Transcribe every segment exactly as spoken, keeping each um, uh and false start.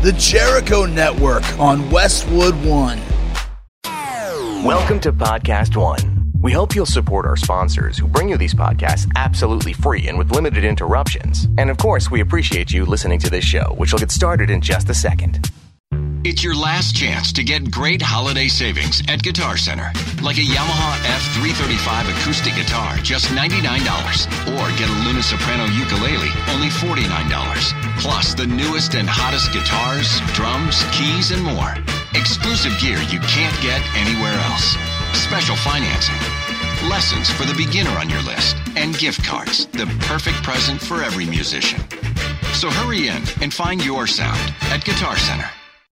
the Jericho Network on Westwood One. Welcome to Podcast One. We hope you'll support our sponsors who bring you these podcasts absolutely free and with limited interruptions. And of course, we appreciate you listening to this show, which will get started in just a second. It's your last chance to get great holiday savings at Guitar Center. Like a Yamaha F three thirty-five acoustic guitar, just ninety-nine dollars. Or get a Luna Soprano ukulele, only forty-nine dollars. Plus the newest and hottest guitars, drums, keys, and more. Exclusive gear you can't get anywhere else. Special financing. Lessons for the beginner on your list. And gift cards, the perfect present for every musician. So hurry in and find your sound at Guitar Center.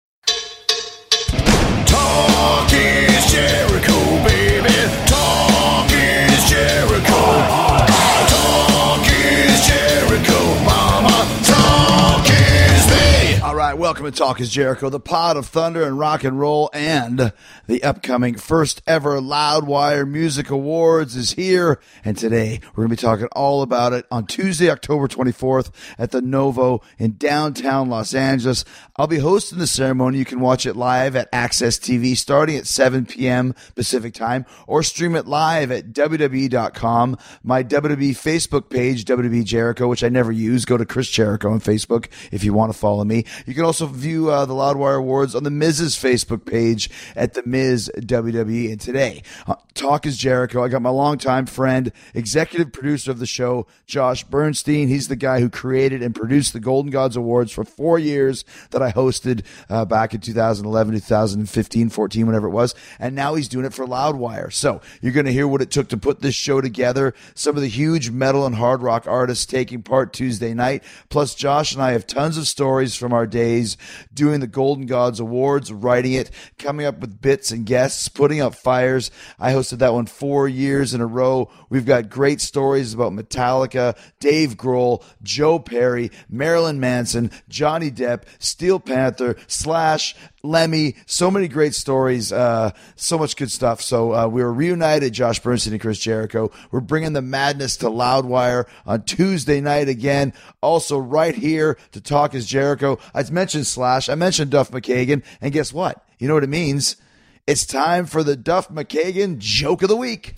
Talk is Jericho, baby. Talk is Jericho. Talk is Jericho, mama. Talk is me. All right, welcome to Talk is Jericho, the pod of thunder and rock and roll, and the upcoming first ever Loudwire Music Awards is here. And today we're going to be talking all about it on Tuesday, October twenty-fourth at the Novo in downtown Los Angeles. I'll be hosting the ceremony. You can watch it live at Access T V starting at seven p.m. Pacific time, or stream it live at W W E dot com. My W W E Facebook page, W W E Jericho, which I never use. Go to Chris Jericho on Facebook if you want to follow me. You can also view uh, the Loudwire Awards on the Miz's Facebook page at the Miz W W E. And today, uh, Talk is Jericho. I got my longtime friend, executive producer of the show, Josh Bernstein. He's the guy who created and produced the Golden Gods Awards for four years that I hosted uh, back in two thousand eleven, two thousand fifteen, fourteen, whatever it was. And now he's doing it for Loudwire. So you're going to hear what it took to put this show together. Some of the huge metal and hard rock artists taking part Tuesday night. Plus, Josh and I have tons of stories from our days doing the Golden Gods Awards, writing it, coming up with bits and guests, putting up fires. I hosted that one four years in a row. We've got great stories about Metallica, Dave Grohl, Joe Perry, Marilyn Manson, Johnny Depp, Steel Panther, Slash, Lemmy, so many great stories, uh, so much good stuff. So uh, we were reunited, Josh Bernstein and Chris Jericho. We're bringing the madness to Loudwire on Tuesday night again. Also right here to Talk is Jericho. I mentioned Slash, I mentioned Duff McKagan, and guess what? You know what it means? It's time for the Duff McKagan Joke of the Week.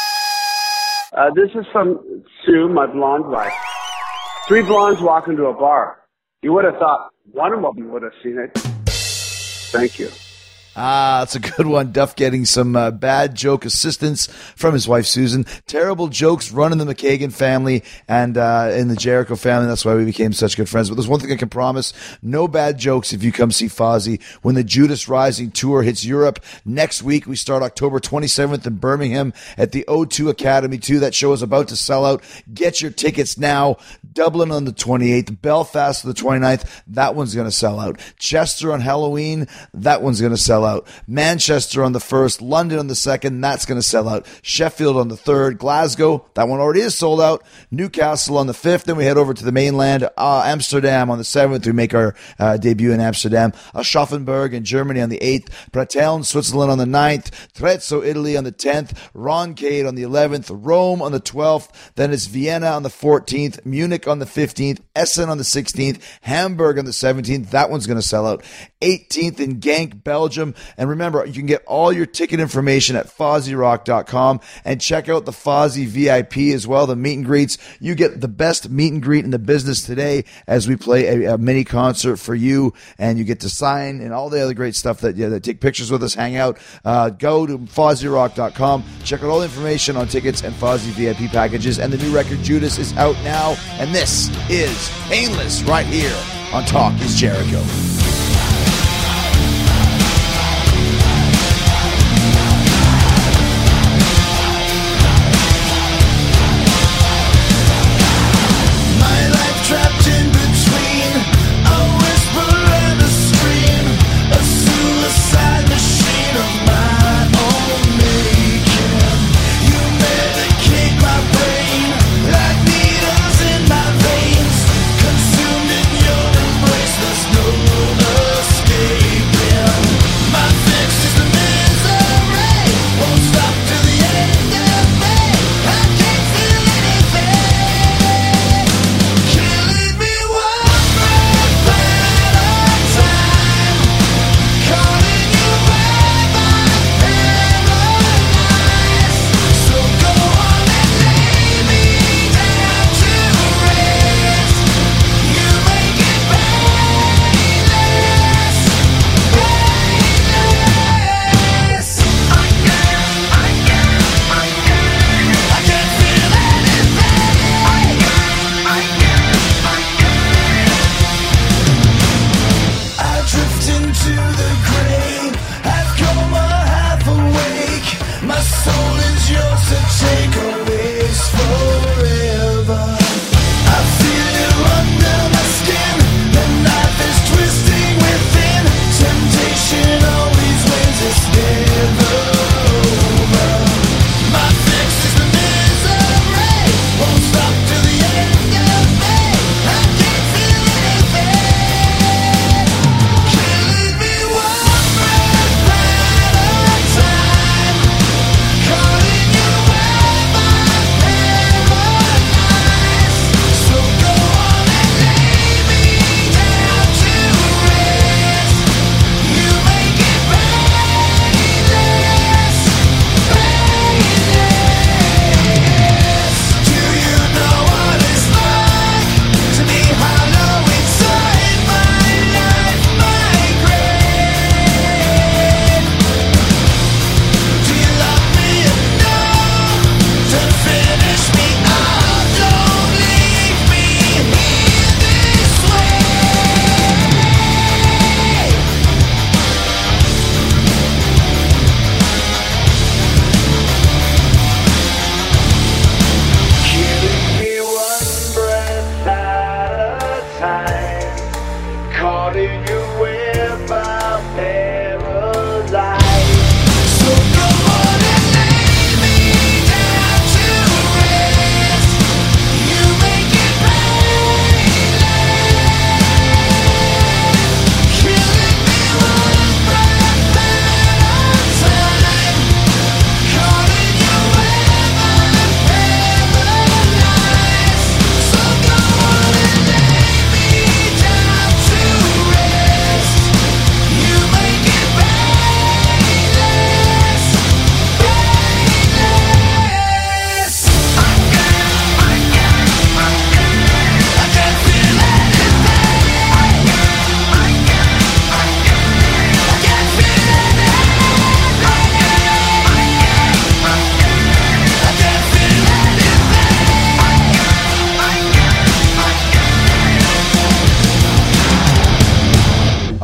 Uh, this is from Sue, my blonde wife. Three blondes walk into a bar. You would have thought one of them would have seen it. Thank you. Ah, that's a good one. Duff getting some uh, bad joke assistance from his wife, Susan. Terrible jokes running the McKagan family and uh, in the Jericho family. That's why we became such good friends. But there's one thing I can promise. No bad jokes if you come see Fozzy when the Judas Rising Tour hits Europe next week. We start October twenty-seventh in Birmingham at the O two Academy two. That show is about to sell out. Get your tickets now. Dublin on the twenty-eighth. Belfast on the twenty-ninth. That one's going to sell out. Chester on Halloween. That one's going to sell out. Manchester on the first, London on the second, that's going to sell out. Sheffield on the third, Glasgow, that one already is sold out. Newcastle on the fifth, then we head over to the mainland. Uh, Amsterdam on the seventh, we make our uh, debut in Amsterdam. Aschaffenburg in Germany on the eighth, Pratteln, Switzerland on the ninth, Trezzo, Italy on the tenth, Roncade on the eleventh, Rome on the twelfth, then it's Vienna on the fourteenth, Munich on the fifteenth, Essen on the sixteenth, Hamburg on the seventeenth, that one's going to sell out. eighteenth in Genk, Belgium. And remember, you can get all your ticket information at Fozzy Rock dot com and check out the Fozzy V I P as well, the meet and greets. You get the best meet and greet in the business today as we play a, a mini concert for you, and you get to sign and all the other great stuff that, yeah, that take pictures with us, hang out. Uh, go to Fozzy Rock dot com, check out all the information on tickets and Fozzy V I P packages. And the new record, Judas, is out now. And this is Painless right here on Talk is Jericho. Trapped in between a whisper and a scream, a suicide machine of my own making. You medicate my brain like needles in my veins, consumed in your embrace. There's no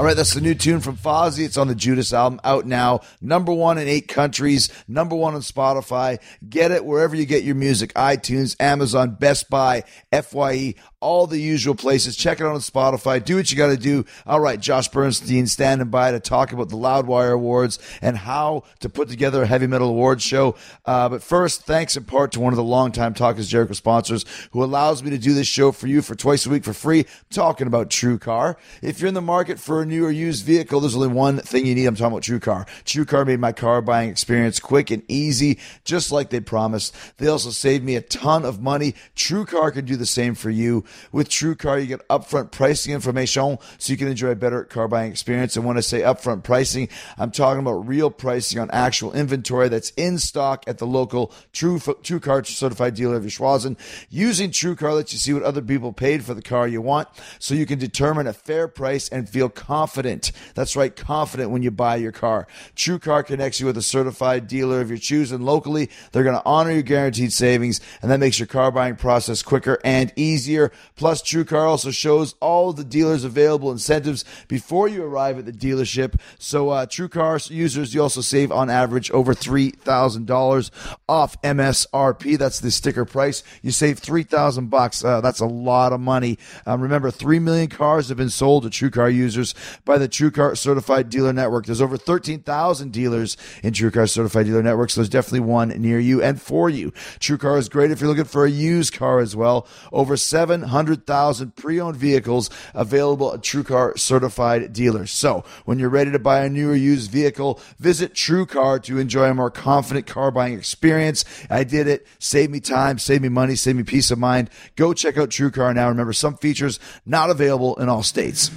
right, that's the new tune from Fozzy. It's on the Judas album, out now. Number one in eight countries, number one on Spotify. Get it wherever you get your music. iTunes, Amazon, Best Buy, F Y E, all the usual places. Check it out on Spotify. Do what you got to do. All right, Josh Bernstein standing by to talk about the Loudwire Awards and how to put together a heavy metal awards show. Uh, but first, thanks in part to one of the longtime Talk is Jericho sponsors who allows me to do this show for you for twice a week for free. I'm talking about TrueCar. If you're in the market for a new or used vehicle, there's only one thing you need. I'm talking about TrueCar. TrueCar made my car buying experience quick and easy, just like they promised. They also saved me a ton of money. TrueCar can do the same for you. With TrueCar, you get upfront pricing information so you can enjoy a better car buying experience. And when I say upfront pricing, I'm talking about real pricing on actual inventory that's in stock at the local True TrueCar certified dealer of your chosen. Using TrueCar lets you see what other people paid for the car you want, so you can determine a fair price and feel confident. That's right, confident when you buy your car. TrueCar connects you with a certified dealer of your choosing locally. They're going to honor your guaranteed savings, and that makes your car buying process quicker and easier. Plus, TrueCar also shows all of the dealers' available incentives before you arrive at the dealership. So, uh, TrueCar users, you also save on average over three thousand dollars off M S R P. That's the sticker price. You save three thousand bucks. Uh, that's a lot of money. Um, remember, three million cars have been sold to TrueCar users by the TrueCar Certified Dealer Network. There's over thirteen thousand dealers in TrueCar Certified Dealer Network, so there's definitely one near you and for you. TrueCar is great if you're looking for a used car as well. Over seven hundred thousand pre-owned vehicles available at TrueCar Certified Dealers. So, when you're ready to buy a new or used vehicle, visit TrueCar to enjoy a more confident car buying experience. I did it. Save me time, save me money, save me peace of mind. Go check out TrueCar now. Remember, some features not available in all states.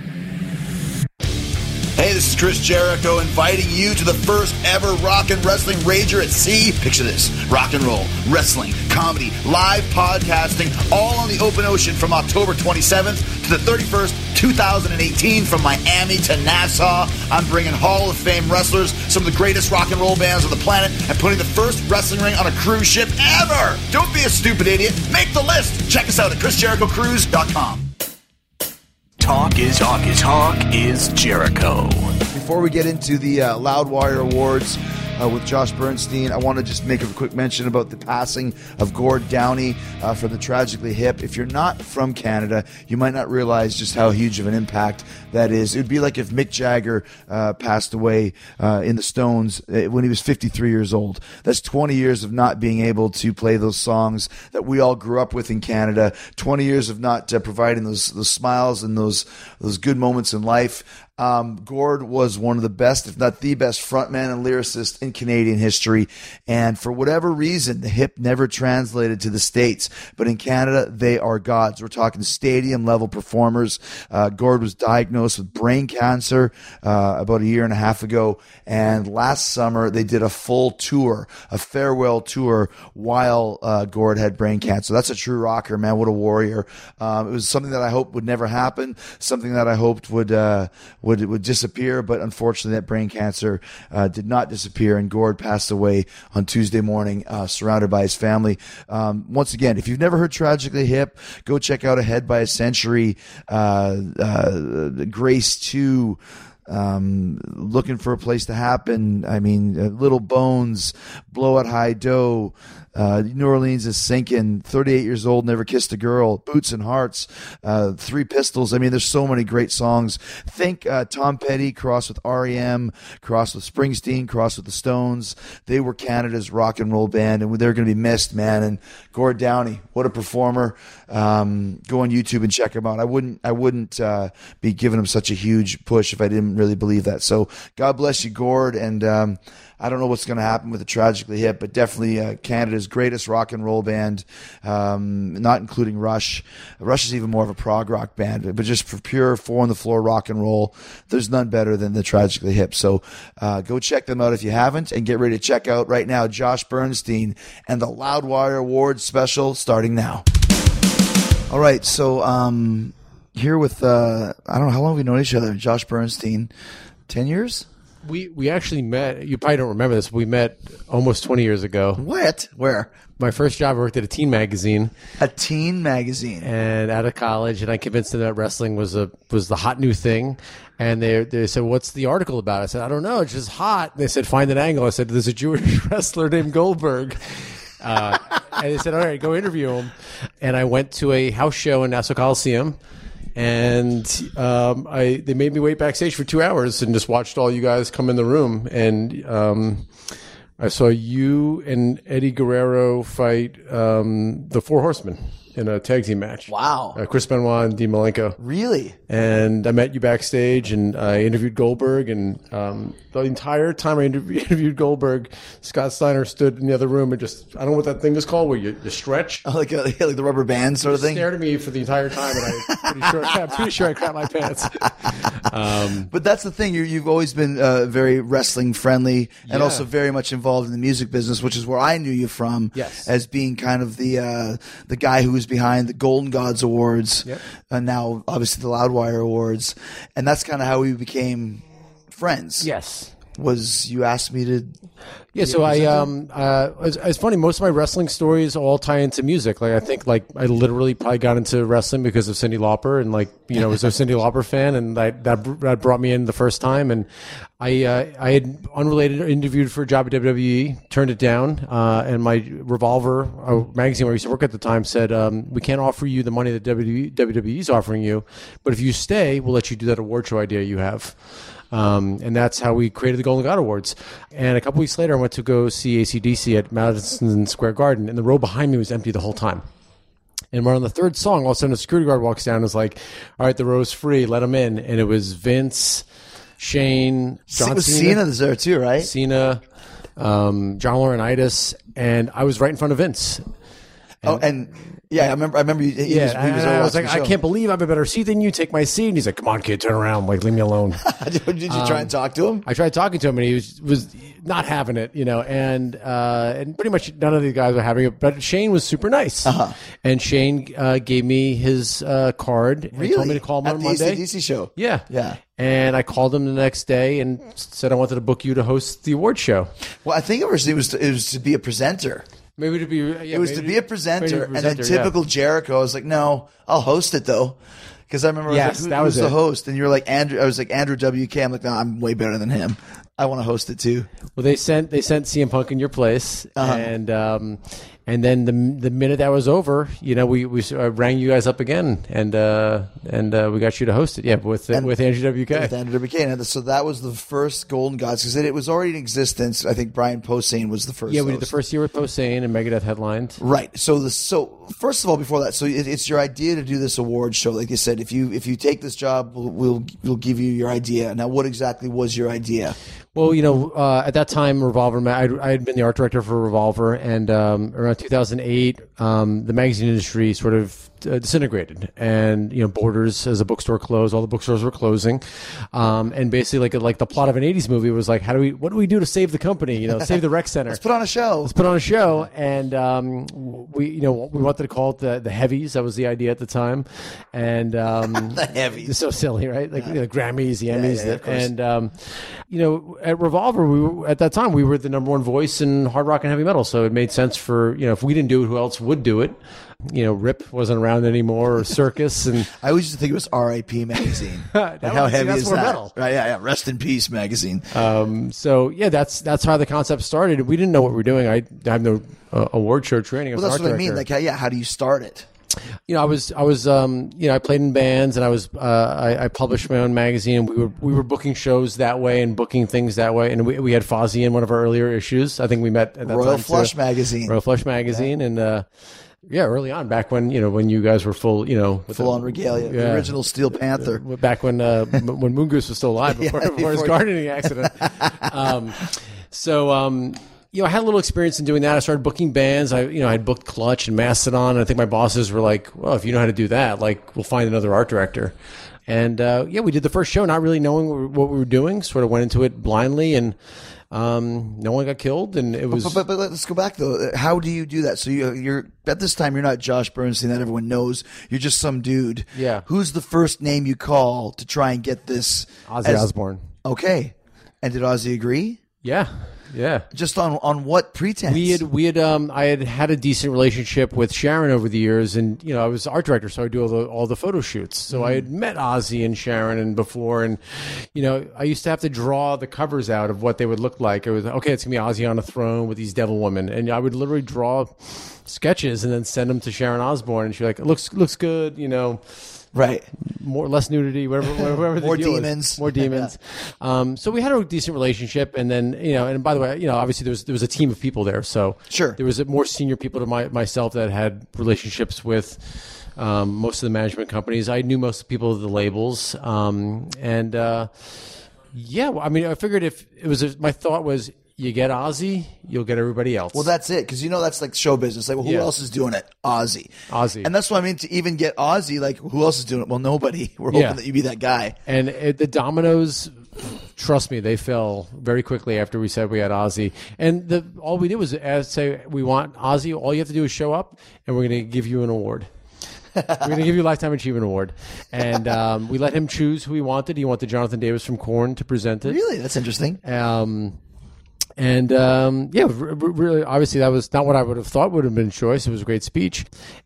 Hey, this is Chris Jericho inviting you to the first ever rock and wrestling Rager at Sea. Picture this: rock and roll, wrestling, comedy, live podcasting, all on the open ocean from October twenty-seventh to the thirty-first, two thousand eighteen, from Miami to Nassau. I'm bringing Hall of Fame wrestlers, some of the greatest rock and roll bands on the planet, and putting the first wrestling ring on a cruise ship ever. Don't be a stupid idiot. Make the list. Check us out at chris jericho cruise dot com. Talk is talk is talk is Jericho. Before we get into the uh, Loudwire Awards uh, with Josh Bernstein, I want to just make a quick mention about the passing of Gord Downie uh, from the Tragically Hip. If you're not from Canada, you might not realize just how huge of an impact that is. It would be like if Mick Jagger uh, passed away uh, in the Stones when he was fifty-three years old. That's twenty years of not being able to play those songs that we all grew up with in Canada. twenty years of not uh, providing those those smiles and those those good moments in life. Um, Gord was one of the best, if not the best, frontman and lyricist in Canadian history. And for whatever reason, the Hip never translated to the States. But in Canada, they are gods. We're talking stadium-level performers. Uh, Gord was diagnosed with brain cancer uh, about a year and a half ago. And last summer, they did a full tour, a farewell tour, while uh, Gord had brain cancer. That's a true rocker, man. What a warrior. Um, it was something that I hoped would never happen, something that I hoped would... Uh, Would would disappear, but unfortunately that brain cancer uh, did not disappear, and Gord passed away on Tuesday morning, uh, surrounded by his family. Um, once again, if you've never heard Tragically Hip, go check out Ahead by a Century, uh, uh, Grace two, Um, Looking for a Place to Happen. I mean, uh, Little Bones, Blow Out High Dough, uh, New Orleans is Sinking, thirty-eight years old, Never Kissed a Girl, Boots and Hearts, uh, Three Pistols. I mean, there's so many great songs. Think uh, Tom Petty crossed with R E M, crossed with Springsteen, crossed with the Stones. They were Canada's rock and roll band, and they're going to be missed, man. And Gord Downie, what a performer. Um, go on YouTube and check him out. I wouldn't, I wouldn't uh, be giving him such a huge push if I didn't really believe that. So God bless you, Gord. And um, I don't know what's going to happen with the Tragically Hip, but definitely uh, Canada's greatest rock and roll band, um, not including Rush. Rush is even more of a prog rock band, but just for pure four on the floor rock and roll, there's none better than the Tragically Hip. So uh, go check them out if you haven't, and get ready to check out right now Josh Bernstein and the Loudwire Awards special starting now. All right, so um, here with, uh, I don't know, how long have we known each other? Josh Bernstein, ten years? We we actually met. You probably don't remember this. We met almost twenty years ago. What? Where? My first job, I worked at a teen magazine, A teen magazine. and out of college, and I convinced them that wrestling was a was the hot new thing. And they they said, "What's the article about?" I said, "I don't know. It's just hot." And they said, "Find an angle." I said, "There's a Jewish wrestler named Goldberg." Uh, and they said, "All right, go interview him." And I went to a house show in Nassau Coliseum. And um, I they made me wait backstage for two hours and just watched all you guys come in the room. And um, I saw you and Eddie Guerrero fight um, the Four Horsemen in a tag team match. Wow. Uh, Chris Benoit and Dean Malenko. Really? And I met you backstage, and I interviewed Goldberg. And um, the entire time I interview, interviewed Goldberg, Scott Steiner stood in the other room and just, I don't know what that thing is called, where you, you stretch. Oh, like, a, like the rubber band sort of thing? Stared at me for the entire time, and I'm pretty sure, I'm pretty sure I crapped my pants. Um, But that's the thing. You're, you've always been uh, very wrestling friendly and Yeah. also very much involved in the music business, which is where I knew you from. Yes. As being kind of the uh, the guy who was behind the Golden Gods Awards, Yep. and now obviously the Loudwire Awards, and that's kind of how we became friends. yes. Was you asked me to? Yeah, so I um uh it's, it's funny, most of my wrestling stories all tie into music. Like I think like I literally probably got into wrestling because of Cyndi Lauper, and like, you know, was a Cyndi Lauper fan, and that that that brought me in the first time. And I uh, I had unrelated interviewed for a job at W W E, turned it down, uh, and my Revolver uh, magazine where I used to work at the time said, um, we can't offer you the money that W W E is offering you, but if you stay, we'll let you do that award show idea you have. Um, and that's how we created the Golden God Awards. And a couple weeks later, I went to go see A C D C at Madison Square Garden, and the row behind me was empty the whole time. And we're on the third song, all of a sudden a security guard walks down and is like, all right, the row's free, let him in. And it was Vince, Shane, John was Cena, Cena was there too, right? Cena, um, John Laurinaitis, and I was right in front of Vince. Oh, and yeah, I remember. I remember. He, he Yeah, was, he was and there I was watching like, the I show. can't believe I have a better seat than you. Take my seat. And he's like, come on, kid, turn around. Like, leave me alone. Did you try and talk to him? I tried talking to him, and he was, was not having it, you know, and uh, and pretty much none of these guys were having it. But Shane was super nice, Uh-huh. and Shane uh, gave me his uh, card and Really? told me to call him At on the Monday. A C D C show? Yeah, Yeah. And I called him the next day and said I wanted to book you to host the award show. Well, I think it was it was to, it was to be a presenter. Maybe to be. Yeah, It was maybe to be a presenter, maybe and then presenter, yeah. typical Jericho. I was like, no, I'll host it though, because I remember I was Yes, like, Who, that was who's the it. host? And you were like Andrew. I was like Andrew W K. I'm like, no, I'm way better than him. I want to host it too. Well, they sent they sent C M Punk in your place, Uh-huh. and um, and then the the minute that was over, you know, we we uh, rang you guys up again, and uh, and uh, we got you to host it. Yeah, with And- with Andrew W K. With Andrew W K. And so that was the first Golden Gods, because it, it was already in existence. I think Brian Posehn was the first. Yeah, we did the host. first year with Posehn and Megadeth headlined. Right. So the so first of all, before that, so it, it's your idea to do this award show. Like you said, if you if you take this job, we'll we'll, we'll give you your idea. Now, what exactly was your idea? Well, you know, uh, at that time, Revolver, ma- I, I had been the art director for Revolver, and um, around two thousand eight, um, the magazine industry sort of uh, disintegrated, and you know, Borders as a bookstore closed, all the bookstores were closing, um, and basically, like like the plot of an eighties movie was like, how do we, what do we do to save the company? You know, save the rec center. Let's put on a show. Let's put on a show, and um, we, you know, we wanted to call it the the Heavies. That was the idea at the time, and um, The Heavies. It's so silly, right? Like you know, the Grammys, the Emmys, yeah, yeah, of course. and um, you know, at Revolver, we were, at that time we were the number one voice in hard rock and heavy metal, so it made sense for, you know, if we didn't do it, who else would do it? You know, Rip wasn't around anymore, or Circus, and I always used to think it was R I P magazine. Like, That how was- see, heavy that's is more that? metal. Right? Yeah, yeah. Rest in peace magazine. um, so yeah, that's that's how the concept started. We didn't know what we were doing. I, I have no uh, award show training. I was well, that's an what art I mean. director. Like, how, yeah, how do you start it? You know, I was, I was, um, you know, I played in bands, and I was, uh, I, I published my own magazine. We were, we were booking shows that way and booking things that way. And we, we had Fozzy in one of our earlier issues. I think we met at that Royal time, Flush too. magazine. Royal Flush magazine, and uh, yeah, early on, back when you know when you guys were full, you know, with Full the- on regalia. The yeah. original Steel Panther. back when uh, m- when Moon Goose was still alive before, Yeah, before his before- gardening accident. um, so. Um, You know, I had a little experience in doing that. I started booking bands. I, you know, I had booked Clutch and Mastodon. And I think my bosses were like, "Well, if you know how to do that, like, we'll find another art director." And uh, yeah, we did the first show, not really knowing what we were doing. Sort of went into it blindly, and um, no one got killed. And it was But, but, but let's go back though. How do you do that? So you, you're at this time, you're not Josh Bernstein that everyone knows. You're just some dude. Yeah. Who's the first name you call to try and get this? Ozzy as- Osbourne. Okay. And did Ozzy agree? Yeah, yeah. Just on on what pretense? We had we had um I had had a decent relationship with Sharon over the years, and you know I was art director, so I do all the all the photo shoots. So I had met Ozzy and Sharon and before, and you know I used to have to draw the covers out of what they would look like. It was okay. It's gonna be Ozzy on a throne with these devil women, and I would literally draw sketches and then send them to Sharon Osbourne, and she's like, "It looks looks good," you know. Right. More, less nudity, whatever, whatever the More deal is. demons. More demons. um, so we had a decent relationship, and then you know, and by the way, you know, obviously there was there was a team of people there, so Sure. there was more senior people to my, myself that had relationships with um, most of the management companies. I knew most of the people of the labels, um, and uh, yeah, well, I mean, I figured if it was, a, my thought was. You get Ozzy, you'll get everybody else. Well, that's it, because you know that's like show business. Like, well, who Yeah. else is doing it? Ozzy. Ozzy. And that's what I mean, to even get Ozzy, like, who else is doing it? Well, nobody. We're hoping Yeah. that you be that guy. And it, the dominoes, trust me, they fell very quickly after we said we had Ozzy. And the, all we did was as say, we want Ozzy. All you have to do is show up, and we're going to give you an award. We're going to give you a Lifetime Achievement Award. And um, we let him choose who he wanted. He wanted Jonathan Davis from Korn to present it. Really? That's interesting. Um, and um, yeah, r- r- really, obviously, that was not what I would have thought would have been a choice. It was a great speech,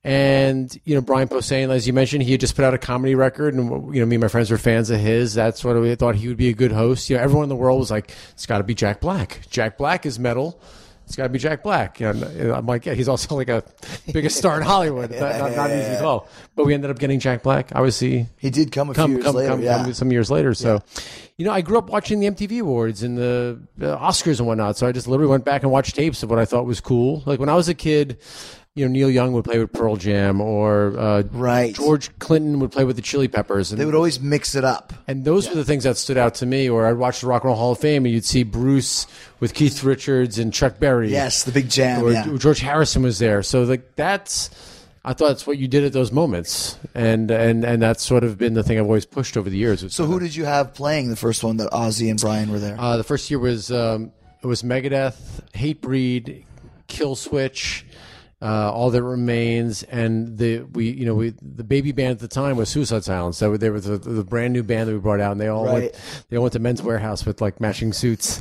and you know, Brian Posehn, as you mentioned, he had just put out a comedy record, and you know, me and my friends were fans of his. That's what we thought he would be a good host. You know, everyone in the world was like, "It's got to be Jack Black. Jack Black is metal. It's got to be Jack Black." You know, I'm like, yeah, he's also like a biggest star in Hollywood. Not, not, not an easy call, but we ended up getting Jack Black. Obviously, He did come a few come, years come, later. come, yeah. come some years later. So, you know, I grew up watching the M T V Awards and the, the Oscars and whatnot. So I just literally went back and watched tapes of what I thought was cool. Like when I was a kid, you know, Neil Young would play with Pearl Jam, or uh, Right. George Clinton would play with the Chili Peppers. And, They would always mix it up. and those were the things that stood out to me. Or I'd watch the Rock and Roll Hall of Fame, and you'd see Bruce with Keith Richards and Chuck Berry. Yes, the big jam. Or yeah. George Harrison was there. So like that's, I thought that's what you did at those moments, and and and that's sort of been the thing I've always pushed over the years. So who did you have playing the first one that Ozzy and Brian were there? Uh, the first year was um, it was Megadeth, Hatebreed, Killswitch, uh, All That Remains, and the we you know we the baby band at the time was Suicide Silence. So they were the, the brand new band that we brought out, and they all Right. went they all went to Men's Warehouse with like matching suits.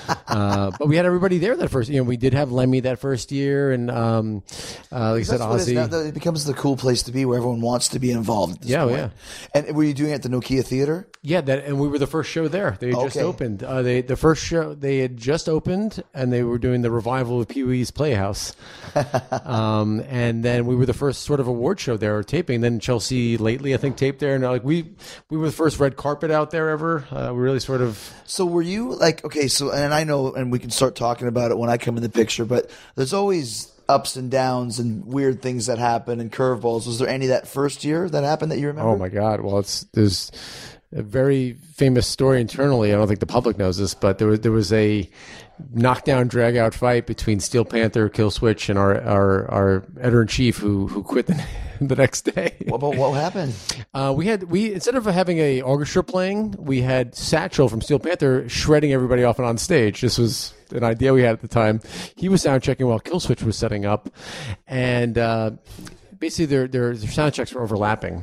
uh, but we had everybody there that first. You know, we did have Lemmy that first year, and um, uh, like I said, That's what it is now, Ozzy. that it becomes the cool place to be, where everyone wants to be involved. At this Yeah, point. yeah. And were you doing it at the Nokia Theater? Yeah, that, and we were the first show there. They had just Okay. opened. Uh, they the first show they had just opened, and they were doing the revival of Pee Wee's Playhouse. um, and then we were the first sort of award show there, or taping. Then Chelsea Lately, I think, taped there, and uh, like we we were the first red carpet out there ever. Uh, we really sort of. So were you like, okay, so, and I know, and we can start talking about it when I come in the picture, but there's always ups and downs and weird things that happen and curveballs. Was there any that first year that happened that you remember? Oh my God! Well, it's there's a very famous story internally. I don't think the public knows this, but there was there was a knockdown, drag out fight between Steel Panther, Killswitch, and our our, our editor in chief who who quit the, the next day. What, what, what happened? Uh, we had we instead of having a orchestra playing, we had Satchel from Steel Panther shredding everybody off and on stage. This was an idea we had at the time. He was sound checking while Killswitch was setting up, and uh, basically their, their their sound checks were overlapping.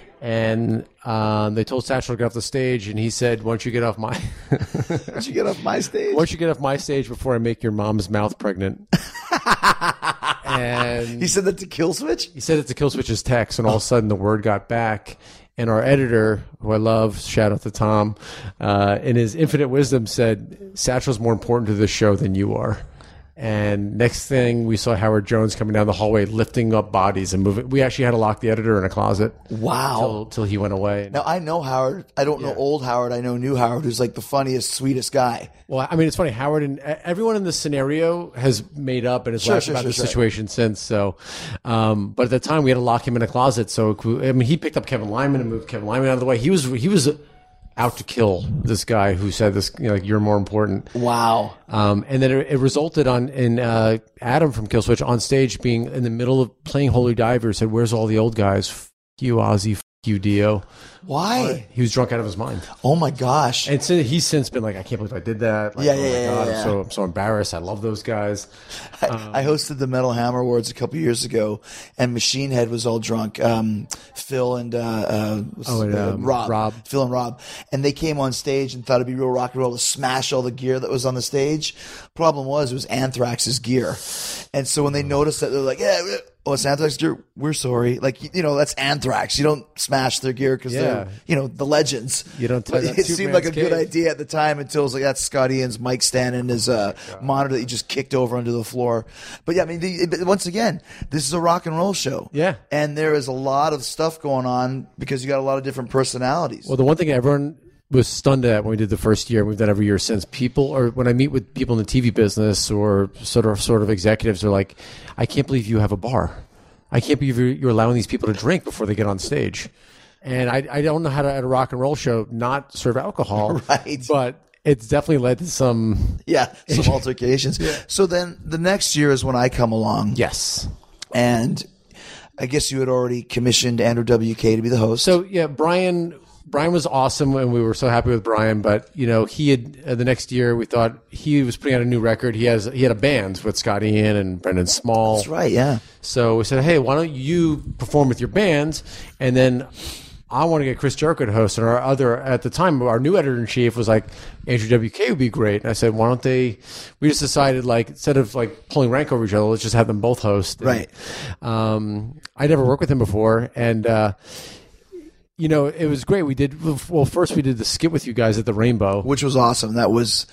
And um, they told Satchel to get off the stage, and he said, "Why don't you get off my Did you get off my stage? Why don't you get off my stage before I make your mom's mouth pregnant?" And He said that to Killswitch? he said it to Killswitch's text, and all of a sudden the word got back. And our editor, who I love, shout out to Tom, uh, in his infinite wisdom said, "Satchel's more important to this show than you are." And next thing, we saw Howard Jones coming down the hallway, lifting up bodies and moving. We actually had to lock the editor in a closet. Wow. Till, till he went away. Now, I know Howard. I don't know Yeah. old Howard. I know new Howard, who's like the funniest, sweetest guy. Well, I mean, it's funny. Howard and everyone in this scenario has made up and has Sure, laughed sure, about sure, the sure. situation since. So, um, but at the time, we had to lock him in a closet. So, I mean, he picked up Kevin Lyman and moved Kevin Lyman out of the way. He was he was out to kill this guy who said this. You know, like, you're more important. Wow. Um, and then it, it resulted on in uh, Adam from Killswitch on stage being in the middle of playing Holy Diver said, "Where's all the old guys? F- you, Ozzy. F- Dio. Why? He was drunk out of his mind. Oh my gosh. And so he's since been like, I can't believe I did that. Like, Yeah, oh yeah, my yeah, God, yeah, I'm so I'm so embarrassed. I love those guys. I, I hosted the Metal Hammer Awards a couple years ago, and Machine Head was all drunk. Um, Phil and, uh, uh, Oh, and, uh, um, Rob, Rob. Phil and Rob, and they came on stage and thought it'd be real rock and roll to smash all the gear that was on the stage. Problem was, it was Anthrax's gear, and so when they noticed that, they're like, "Yeah, oh, it's Anthrax gear. We're sorry." Like, you know, that's Anthrax. You don't smash their gear because Yeah. they're, you know, the legends. You don't But tie that it seemed Superman's like a good cave. idea at the time until it was like, that's Scott Ian's mic stand and his uh, monitor that you just kicked over onto the floor. But yeah, I mean, the, but once again, this is a rock and roll show. Yeah. And there is a lot of stuff going on because you got a lot of different personalities. Well, the one thing everyone was stunned at when we did the first year, and we've done every year since, people, or when I meet with people in the T V business or sort of sort of executives, they're like, I can't believe you have a bar. I can't believe you're, you're allowing these people to drink before they get on stage. And I, I don't know how to, at a rock and roll show, not serve alcohol. Right. But it's definitely led to some. Yeah, some altercations. So then the next year is when I come along. Yes. And I guess you had already commissioned Andrew W K to be the host. So, yeah, Brian. Brian was awesome, and we were so happy with Brian. But you know, he had uh, the next year we thought he was putting out a new record. He has he had a band with Scott Ian and Brendan Small. That's right, yeah. So we said, hey, why don't you perform with your band, and then I want to get Chris Jericho to host. And our other at the time, our new editor in chief was like, Andrew W K would be great. And I said, why don't they? We just decided, like, instead of like pulling rank over each other, let's just have them both host. And, Right. Um, I never worked with him before, and. Uh, You know, it was great. We did, well, first we did the skit with you guys at the Rainbow. Which was awesome. That was,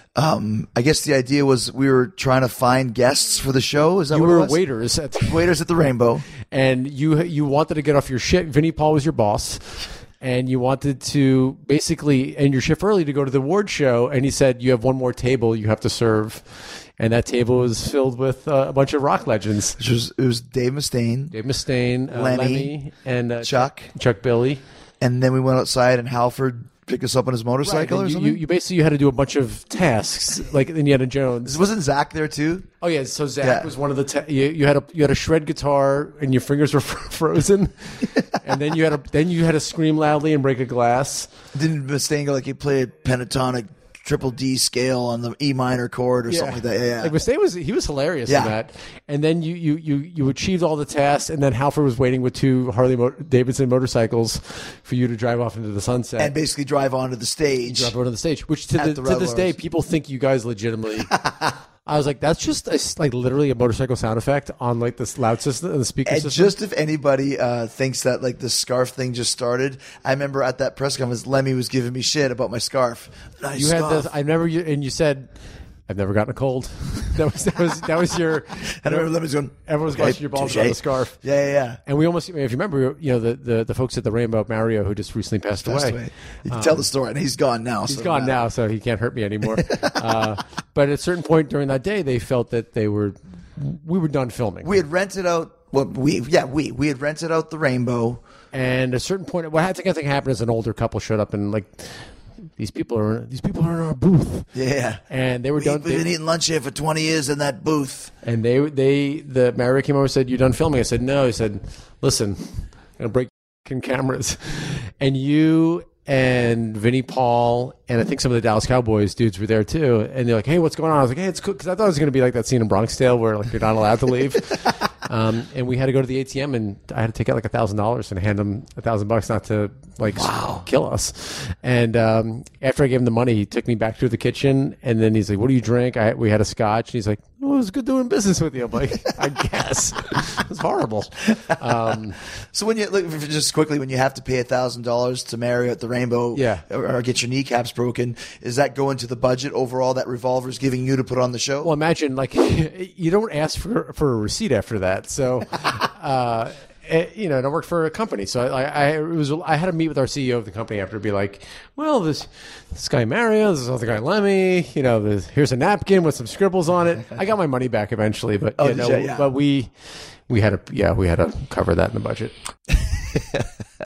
um, I guess the idea was we were trying to find guests for the show. Is that You what were it was? waiters, at the, Waiters at the Rainbow. and you you wanted to get off your shit. Vinnie Paul was your boss, and you wanted to basically end your shift early to go to the award show. And he said, you have one more table you have to serve. And that table was filled with uh, a bunch of rock legends. Which was, it was Dave Mustaine. Dave Mustaine, uh, Lemmy, Lemmy, and uh, Chuck. Chuck Billy. And then we went outside and Halford picked us up on his motorcycle Right, or and you, something. you, you basically you had to do a bunch of tasks, like Indiana Jones. Wasn't Zach there too? Oh yeah, so Zach Yeah. was one of the. Ta- you, you had a you had a shred guitar and your fingers were frozen, and then you had a then you had to scream loudly and break a glass. Didn't Mustaine go like he played pentatonic triple D scale on the E minor chord or something like that? Yeah, yeah. Like Mustaine was he was hilarious Yeah. in that. And then you you you you achieved all the tasks, and then Halford was waiting with two Harley Mo- Davidson motorcycles for you to drive off into the sunset. and basically drive onto the stage. drive over to the stage, which to, At the, the to this Rebel day, Rose. people think you guys legitimately. I was like, that's just a, like literally a motorcycle sound effect on like this loud system and the speaker And system. just if anybody uh, thinks that like the scarf thing just started, I remember at that press conference, Lemmy was giving me shit about my scarf. Nice you had scarf. this. I remember you, and you said, "I've never gotten a cold." that was that was that was your. And I remember Lemmy's going, Everyone was okay, watching your balls touche. around the scarf. Yeah, yeah, yeah. And we almost, if you remember, you know, the, the, the folks at the Rainbow, Mario, who just recently passed, Passed away. away. You can tell the story, and he's gone now. He's so gone uh, now, so he can't hurt me anymore. uh, but at a certain point during that day, they felt that they were, we were done filming. We had rented out. Well, we yeah we we had rented out the Rainbow. And at a certain point, what I think I think happened is an older couple showed up and like, these people are these people are in our booth. Yeah, And they were we, done. we've been They, eating lunch here for twenty years in that booth. and they they the Mario came over and said, "You done filming?" I said, "No." He said, "Listen, I'm gonna break your cameras." And you and Vinnie Paul and I think some of the Dallas Cowboys dudes were there too. And they're like, "Hey, what's going on?" I was like, "Hey, it's cool," because I thought it was gonna be like that scene in Bronx Tale where like you're not allowed to leave. Um, and we had to go to the A T M, and I had to take out like a thousand dollars and hand him a thousand bucks not to like Wow. kill us. And um, after I gave him the money, he took me back to the kitchen, and then he's like, "What do you drink?" I, we had a scotch, and he's like, "Oh, it was good doing business with you." I'm like, "I guess." It was horrible. Um, So when you look just quickly, when you have to pay a thousand dollars to Mario at the Rainbow, Yeah. or, or get your kneecaps broken, is that going to the budget overall that Revolver's giving you to put on the show? well, imagine like you don't ask for for a receipt after that, so. Uh, eh, you know, and I worked for a company, so I, I, it was, I had to meet with our C E O of the company after to be like, well, this, this guy Mario, this other guy Lemmy, you know, this, here's a napkin with some scribbles on it. I got my money back eventually, but Oh, you did know, you? Yeah. but we, we had to, yeah, we had to cover that in the budget.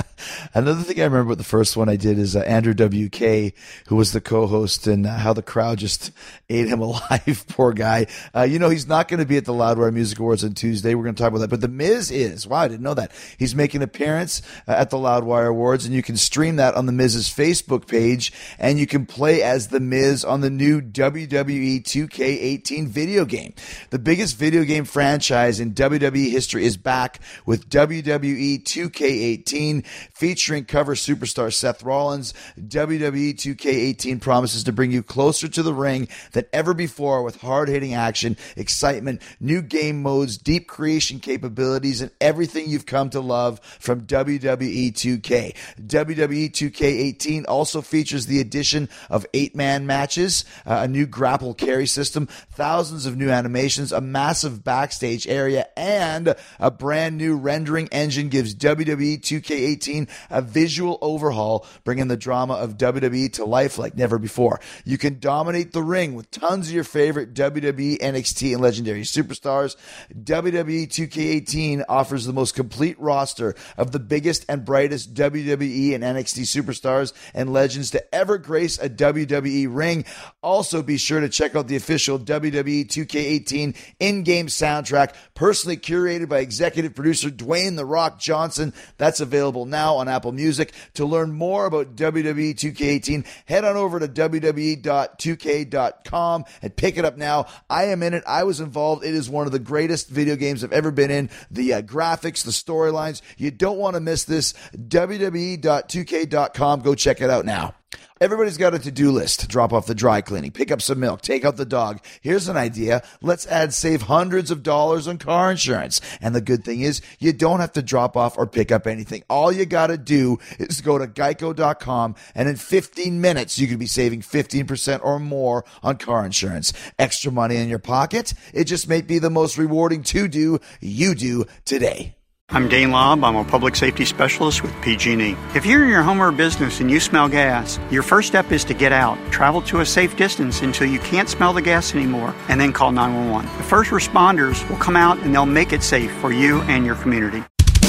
Another thing I remember with the first one I did is uh, Andrew W K, who was the co-host, and uh, how the crowd just ate him alive. Poor guy. Uh, you know, he's not going to be at the Loudwire Music Awards on Tuesday. We're going to talk about that. But The Miz is. Wow, I didn't know that. He's making an appearance uh, at the Loudwire Awards, and you can stream that on The Miz's Facebook page, and you can play as The Miz on the new W W E two K eighteen video game. The biggest video game franchise in W W E history is back with W W E two K eighteen, featuring cover superstar Seth Rollins. W W E two K eighteen promises to bring you closer to the ring than ever before with hard-hitting action, excitement, new game modes, deep creation capabilities, and everything you've come to love from W W E two K. W W E two K eighteen also features the addition of eight-man matches, uh, a new grapple carry system, thousands of new animations, a massive backstage area, and a brand new rendering engine gives W W E two K eighteen a visual overhaul, bringing the drama of W W E to life like never before. You can dominate the ring with tons of your favorite W W E, N X T, and legendary superstars. W W E two K eighteen offers the most complete roster of the biggest and brightest W W E and N X T superstars and legends to ever grace a W W E ring. Also, be sure to check out the official W W E two K eighteen in-game soundtrack, personally curated by executive producer Dwayne "The Rock" Johnson. That's available now on Apple Music. To learn more about W W E two K eighteen, head on over to w w e dot two k dot com and pick it up now. I am in it. I was involved. It is one of the greatest video games I've ever been in. The uh, graphics, the storylines. You don't want to miss this. w w e dot two k dot com. Go check it out now. Everybody's got a to-do list. Drop off the dry cleaning, pick up some milk, take out the dog. Here's an idea. Let's add save hundreds of dollars on car insurance. And the good thing is you don't have to drop off or pick up anything. All you got to do is go to geico dot com, and in fifteen minutes you could be saving fifteen percent or more on car insurance. Extra money in your pocket? It just may be the most rewarding to-do you do today. I'm Dane Lobb. I'm a public safety specialist with P G and E. If you're in your home or business and you smell gas, your first step is to get out. Travel to a safe distance until you can't smell the gas anymore, and then call nine one one. The first responders will come out and they'll make it safe for you and your community.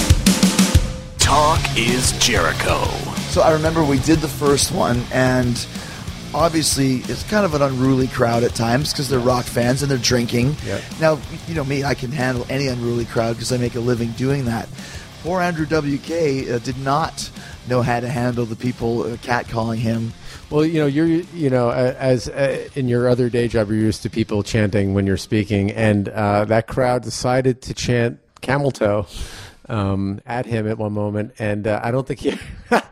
Talk is Jericho. So I remember we did the first one, and obviously it's kind of an unruly crowd at times because they're rock fans and they're drinking. Yep. Now, you know me, I can handle any unruly crowd because I make a living doing that. Poor Andrew W K uh, did not know how to handle the people uh, catcalling him. Well, you know, you're, you know, as uh, in your other day job, you're used to people chanting when you're speaking, and uh, that crowd decided to chant Camel Toe um, at him at one moment, and uh, I don't think he.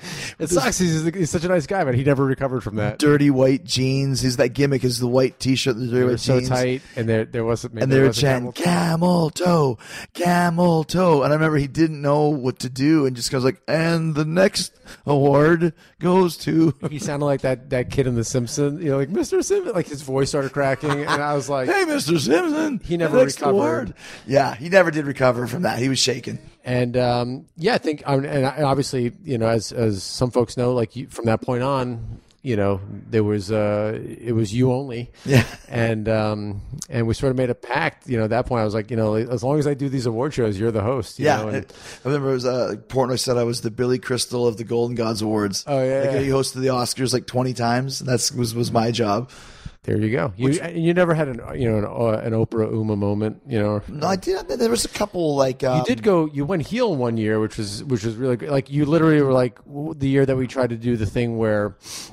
It sucks. He's, he's such a nice guy, but he never recovered from that. Dirty white jeans. His that gimmick is the white T-shirt. The dirty They were white so jeans. tight, and there there wasn't. And there they were wasn't chanting camel- camel toe, camel toe. And I remember he didn't know what to do and just goes like, and the next award goes to. He sounded like that, that kid in The Simpsons, you know, like Mister Simpson. Like his voice started cracking, and I was like, Hey, Mister Simpson. He never the next recovered. award. Yeah, he never did recover from that. He was shaking. And um, yeah, I think, um, and I- obviously, you know, as as some folks know, like you, from that point on, you know, there was uh, it was you only. Yeah. And um, and we sort of made a pact. You know, at that point, I was like, you know, as long as I do these award shows, you're the host. You Yeah, know? And, it- I remember it was uh, Portnoy said I was the Billy Crystal of the Golden Gods Awards. Oh, yeah, like, yeah. he hosted the Oscars like twenty times. And that's was was my job. there you go. You and you never had an you know an, uh, an Oprah Uma moment. You know. No, I did. There was a couple like um, You did go. You went heel one year, which was which was really great. Like you literally were like w- the year that we tried to do the thing where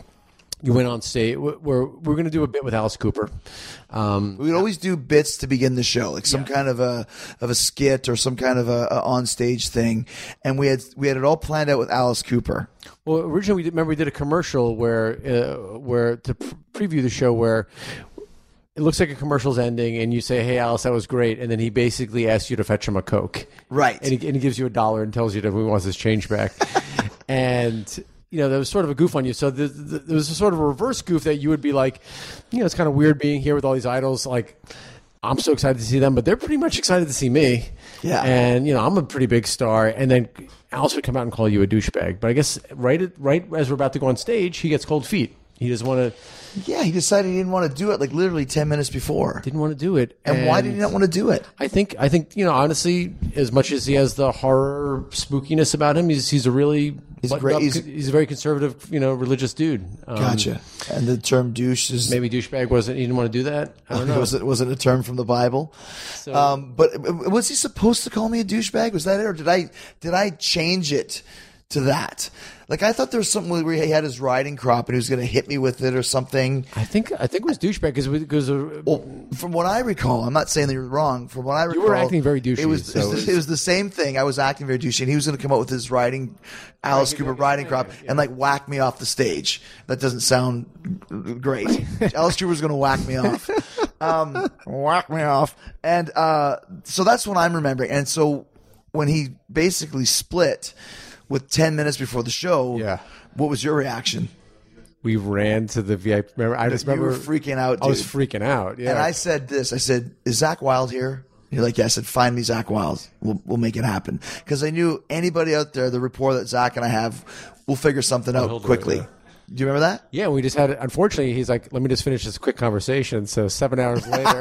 you went on stage. We're we're going to do a bit with Alice Cooper. Um, We would always do bits to begin the show, like some Yeah. kind of a of a skit or some kind of a, a on stage thing, and we had we had it all planned out with Alice Cooper. well, originally we did, remember we did a commercial where uh, where to pr- preview the show where. It looks like a commercial's ending, and you say, "Hey, Alice, that was great," and then he basically asks you to fetch him a Coke, Right. And he, and he gives you a dollar and tells you that he wants his change back, and you know there was sort of a goof on you. So the, the, there was a sort of a reverse goof that you would be like, you know, it's kind of weird being here with all these idols. Like, I'm so excited to see them, but they're pretty much excited to see me. Yeah. and you know, I'm a pretty big star, and then Alice would come out and call you a douchebag. But I guess right at, right as we're about to go on stage, he gets cold feet. He doesn't want to. Yeah, he decided he didn't want to do it like literally ten minutes before. Didn't want to do it. And, why did he not want to do it? I think I think you know honestly, as much as he has the horror spookiness about him, he's he's a really He's a buttoned great. up, He's, he's a very conservative, you know, religious dude. Um, gotcha. And the term douche is Maybe douchebag wasn't. He didn't want to do that. I don't know. was it was it a term from the Bible? So- um, but was he supposed to call me a douchebag? Was that it, or did I did I change it to that? Like I thought there was something where he had his riding crop and he was going to hit me with it or something. I think I think it was douchebag because because uh, Well, from what I recall, I'm not saying that you're wrong. From what I recall, were acting very douchey, It was, so it, it was, was- it was the same thing. I was acting very douchey, and he was going to come out with his riding, Alice Cooper riding crop, and like whack me off the stage. That doesn't sound great. Alice Cooper was going to whack me off, um, whack me off, and uh, so that's what I'm remembering. And so when he basically split with ten minutes before the show, Yeah. what was your reaction? we ran to the V I P. Remember, I just You remember were freaking out, I was dude. freaking out. Yeah, And I said this. I said, "Is Zach Wilde here?" You're like, "Yeah." I said, "Find me Zach Wilde. We'll we'll make it happen." Because I knew anybody out there, the rapport that Zach and I have, we'll figure something he'll out do it, quickly. yeah. Do you remember that? yeah, we just had. Unfortunately, he's like, "Let me just finish this quick conversation." So seven hours later,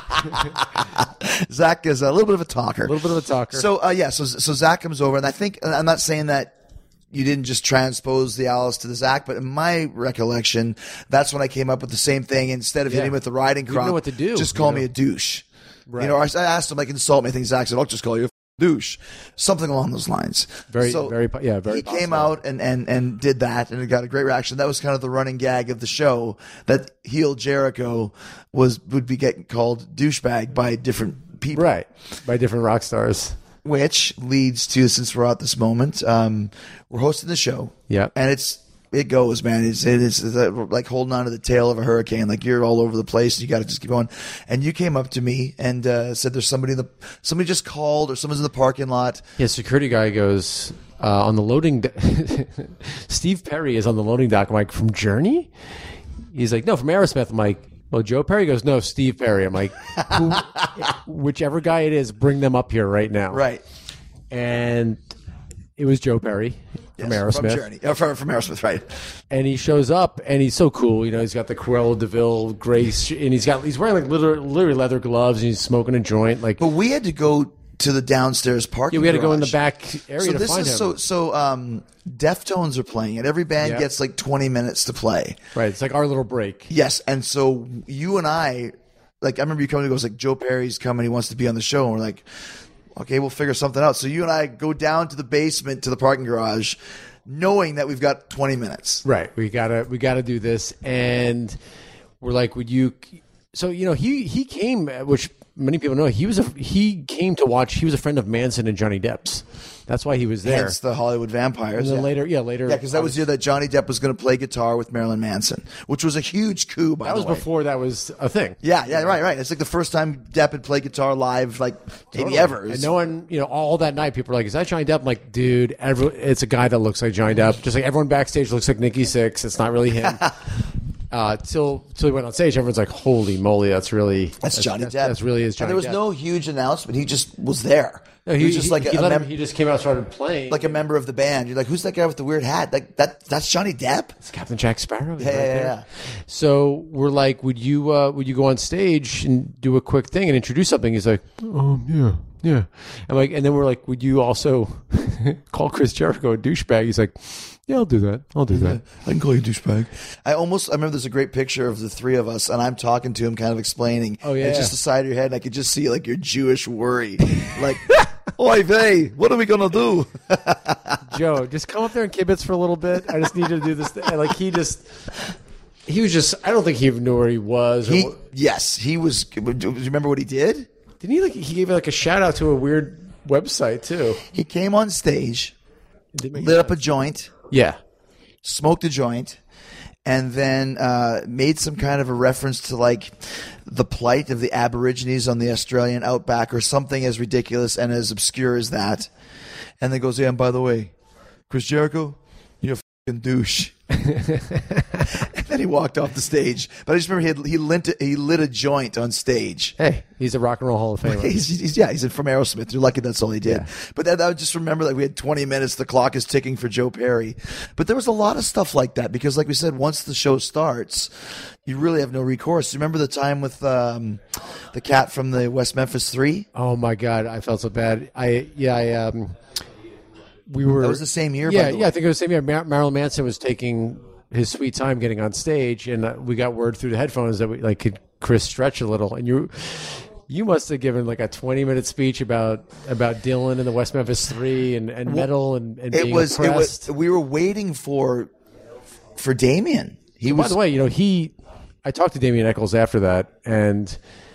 Zach is a little bit of a talker. a little bit of a talker. So uh, yeah, so so Zach comes over, and I think I'm not saying that you didn't just transpose the Alice to the Zach, but in my recollection, that's when I came up with the same thing. Instead of Yeah. hitting him with the riding We didn't crop, know what to do, just you call know? me a douche. Right. You know, I I asked him like insult me. I think Zach said, "I'll just call you a douche," something along those lines. Very- So very po- yeah, very He came possible. out and, and and did that, and it got a great reaction. That was kind of the running gag of the show, that heel Jericho was would be getting called douchebag by different people. right by different rock stars. Which leads to, since we're at this moment, um, we're hosting the show. Yeah. And it's, it goes, man. It's, it is like holding on to the tail of a hurricane. Like you're all over the place and you got to just keep going. And you came up to me and uh, said there's somebody in the, somebody just called or someone's in the parking lot. Yeah, security guy goes uh, on the loading. Do- Steve Perry is on the loading dock. I'm like, from Journey? He's like, no, from Aerosmith. I'm like, well, Joe Perry goes, no, Steve Perry. I'm like, who, whichever guy it is, bring them up here right now. Right. And it was Joe Perry from Yes, Aerosmith. From Journey. Uh, from, from Aerosmith, right. And he shows up and he's so cool. You know, he's got the Cruella DeVille Grace, and he's got he's wearing like literally, literally leather gloves, and he's smoking a joint. Like, But we had to go to the downstairs parking yeah, we had to go in the garage. back area So to this find is him. so so um Deftones are playing and every band Yeah. gets like twenty minutes to play. Right, it's like our little break. Yes, and so you and I, like I remember you coming and goes like, Joe Perry's coming, he wants to be on the show, and we're like, okay, we'll figure something out. So you and I go down to the basement to the parking garage, knowing that we've got twenty minutes. Right, we gotta we gotta do this, and we're like, would you? So you know, he he came, which many people know. He was a he came to watch. He was a friend of Manson and Johnny Depp's. That's why he was there. Hence the Hollywood Vampires. and then yeah. later, yeah, later, Yeah, because that was the year that Johnny Depp was going to play guitar with Marilyn Manson, which was a huge coup, by that the was way. before that was a thing. Yeah, yeah, right, right. It's like the first time Depp had played guitar live, like maybe Totally. ever. And no one, you know, all that night, people were like, "Is that Johnny Depp?" I'm like, dude, every, it's a guy that looks like Johnny Depp. Just like everyone backstage looks like Nikki Sixx. It's not really him. uh, till till he went on stage, everyone's like, "Holy moly, that's really That's Johnny that's, Depp. That's really is Johnny And there was Depp." no huge announcement. He just was there. No, he, was just like he, a, a let him- mem- he just came out and started playing. like a member of the band. You're like, who's that guy with the weird hat? Like that? That's Johnny Depp. It's Captain Jack Sparrow. He's Yeah, right yeah, there. yeah. So we're like, would you uh, would you go on stage and do a quick thing and introduce something? He's like, um, yeah, yeah. I'm like, and then we're like, would you also call Chris Jericho a douchebag? He's like, yeah, I'll do that. I'll do that. I can call you douchebag. I almost, I remember there's a great picture of the three of us, and I'm talking to him, kind of explaining. Oh, yeah. And it's just the side of your head, and I could just see like your Jewish worry, like, "Oy vey, what are we gonna do?" Joe, just come up there and kibitz for a little bit. I just need to do this. Thing. Like he just, he was just. I don't think he even knew where he was. or He, what- yes, he was. Do you remember what he did? Didn't he like? He gave like a shout out to a weird website too. He came on stage, It didn't make lit up a sense. joint, Yeah. smoked a joint, and then uh, made some kind of a reference to like the plight of the Aborigines on the Australian outback or something as ridiculous and as obscure as that. And then goes, "Yeah, and by the way, Chris Jericho, you're a fucking douche." And then he walked off the stage. But I just remember he had, he lit he lit a joint on stage. Hey, he's a rock and roll Hall of Famer. He's, he's, yeah, he's from Aerosmith. You're lucky that's all he did. Yeah. But that, I would just remember that we had twenty minutes. The clock is ticking for Joe Perry. But there was a lot of stuff like that because, like we said, once the show starts, you really have no recourse. You remember the time with um, the cat from the West Memphis Three? Oh my God, I felt so bad. I yeah, I um, we were. That was the same year. Yeah, by the yeah. way. I think it was the same year. Mar- Marilyn Manson was taking his sweet time getting on stage, and uh, we got word through the headphones that we like could Chris stretch a little, and you. You must have given like a twenty-minute speech about about Dylan and the West Memphis Three and, and metal and, and It being was, it oppressed. was. We were waiting for for Damien. He was. By the way, you know he. I talked to Damien Eccles after that, and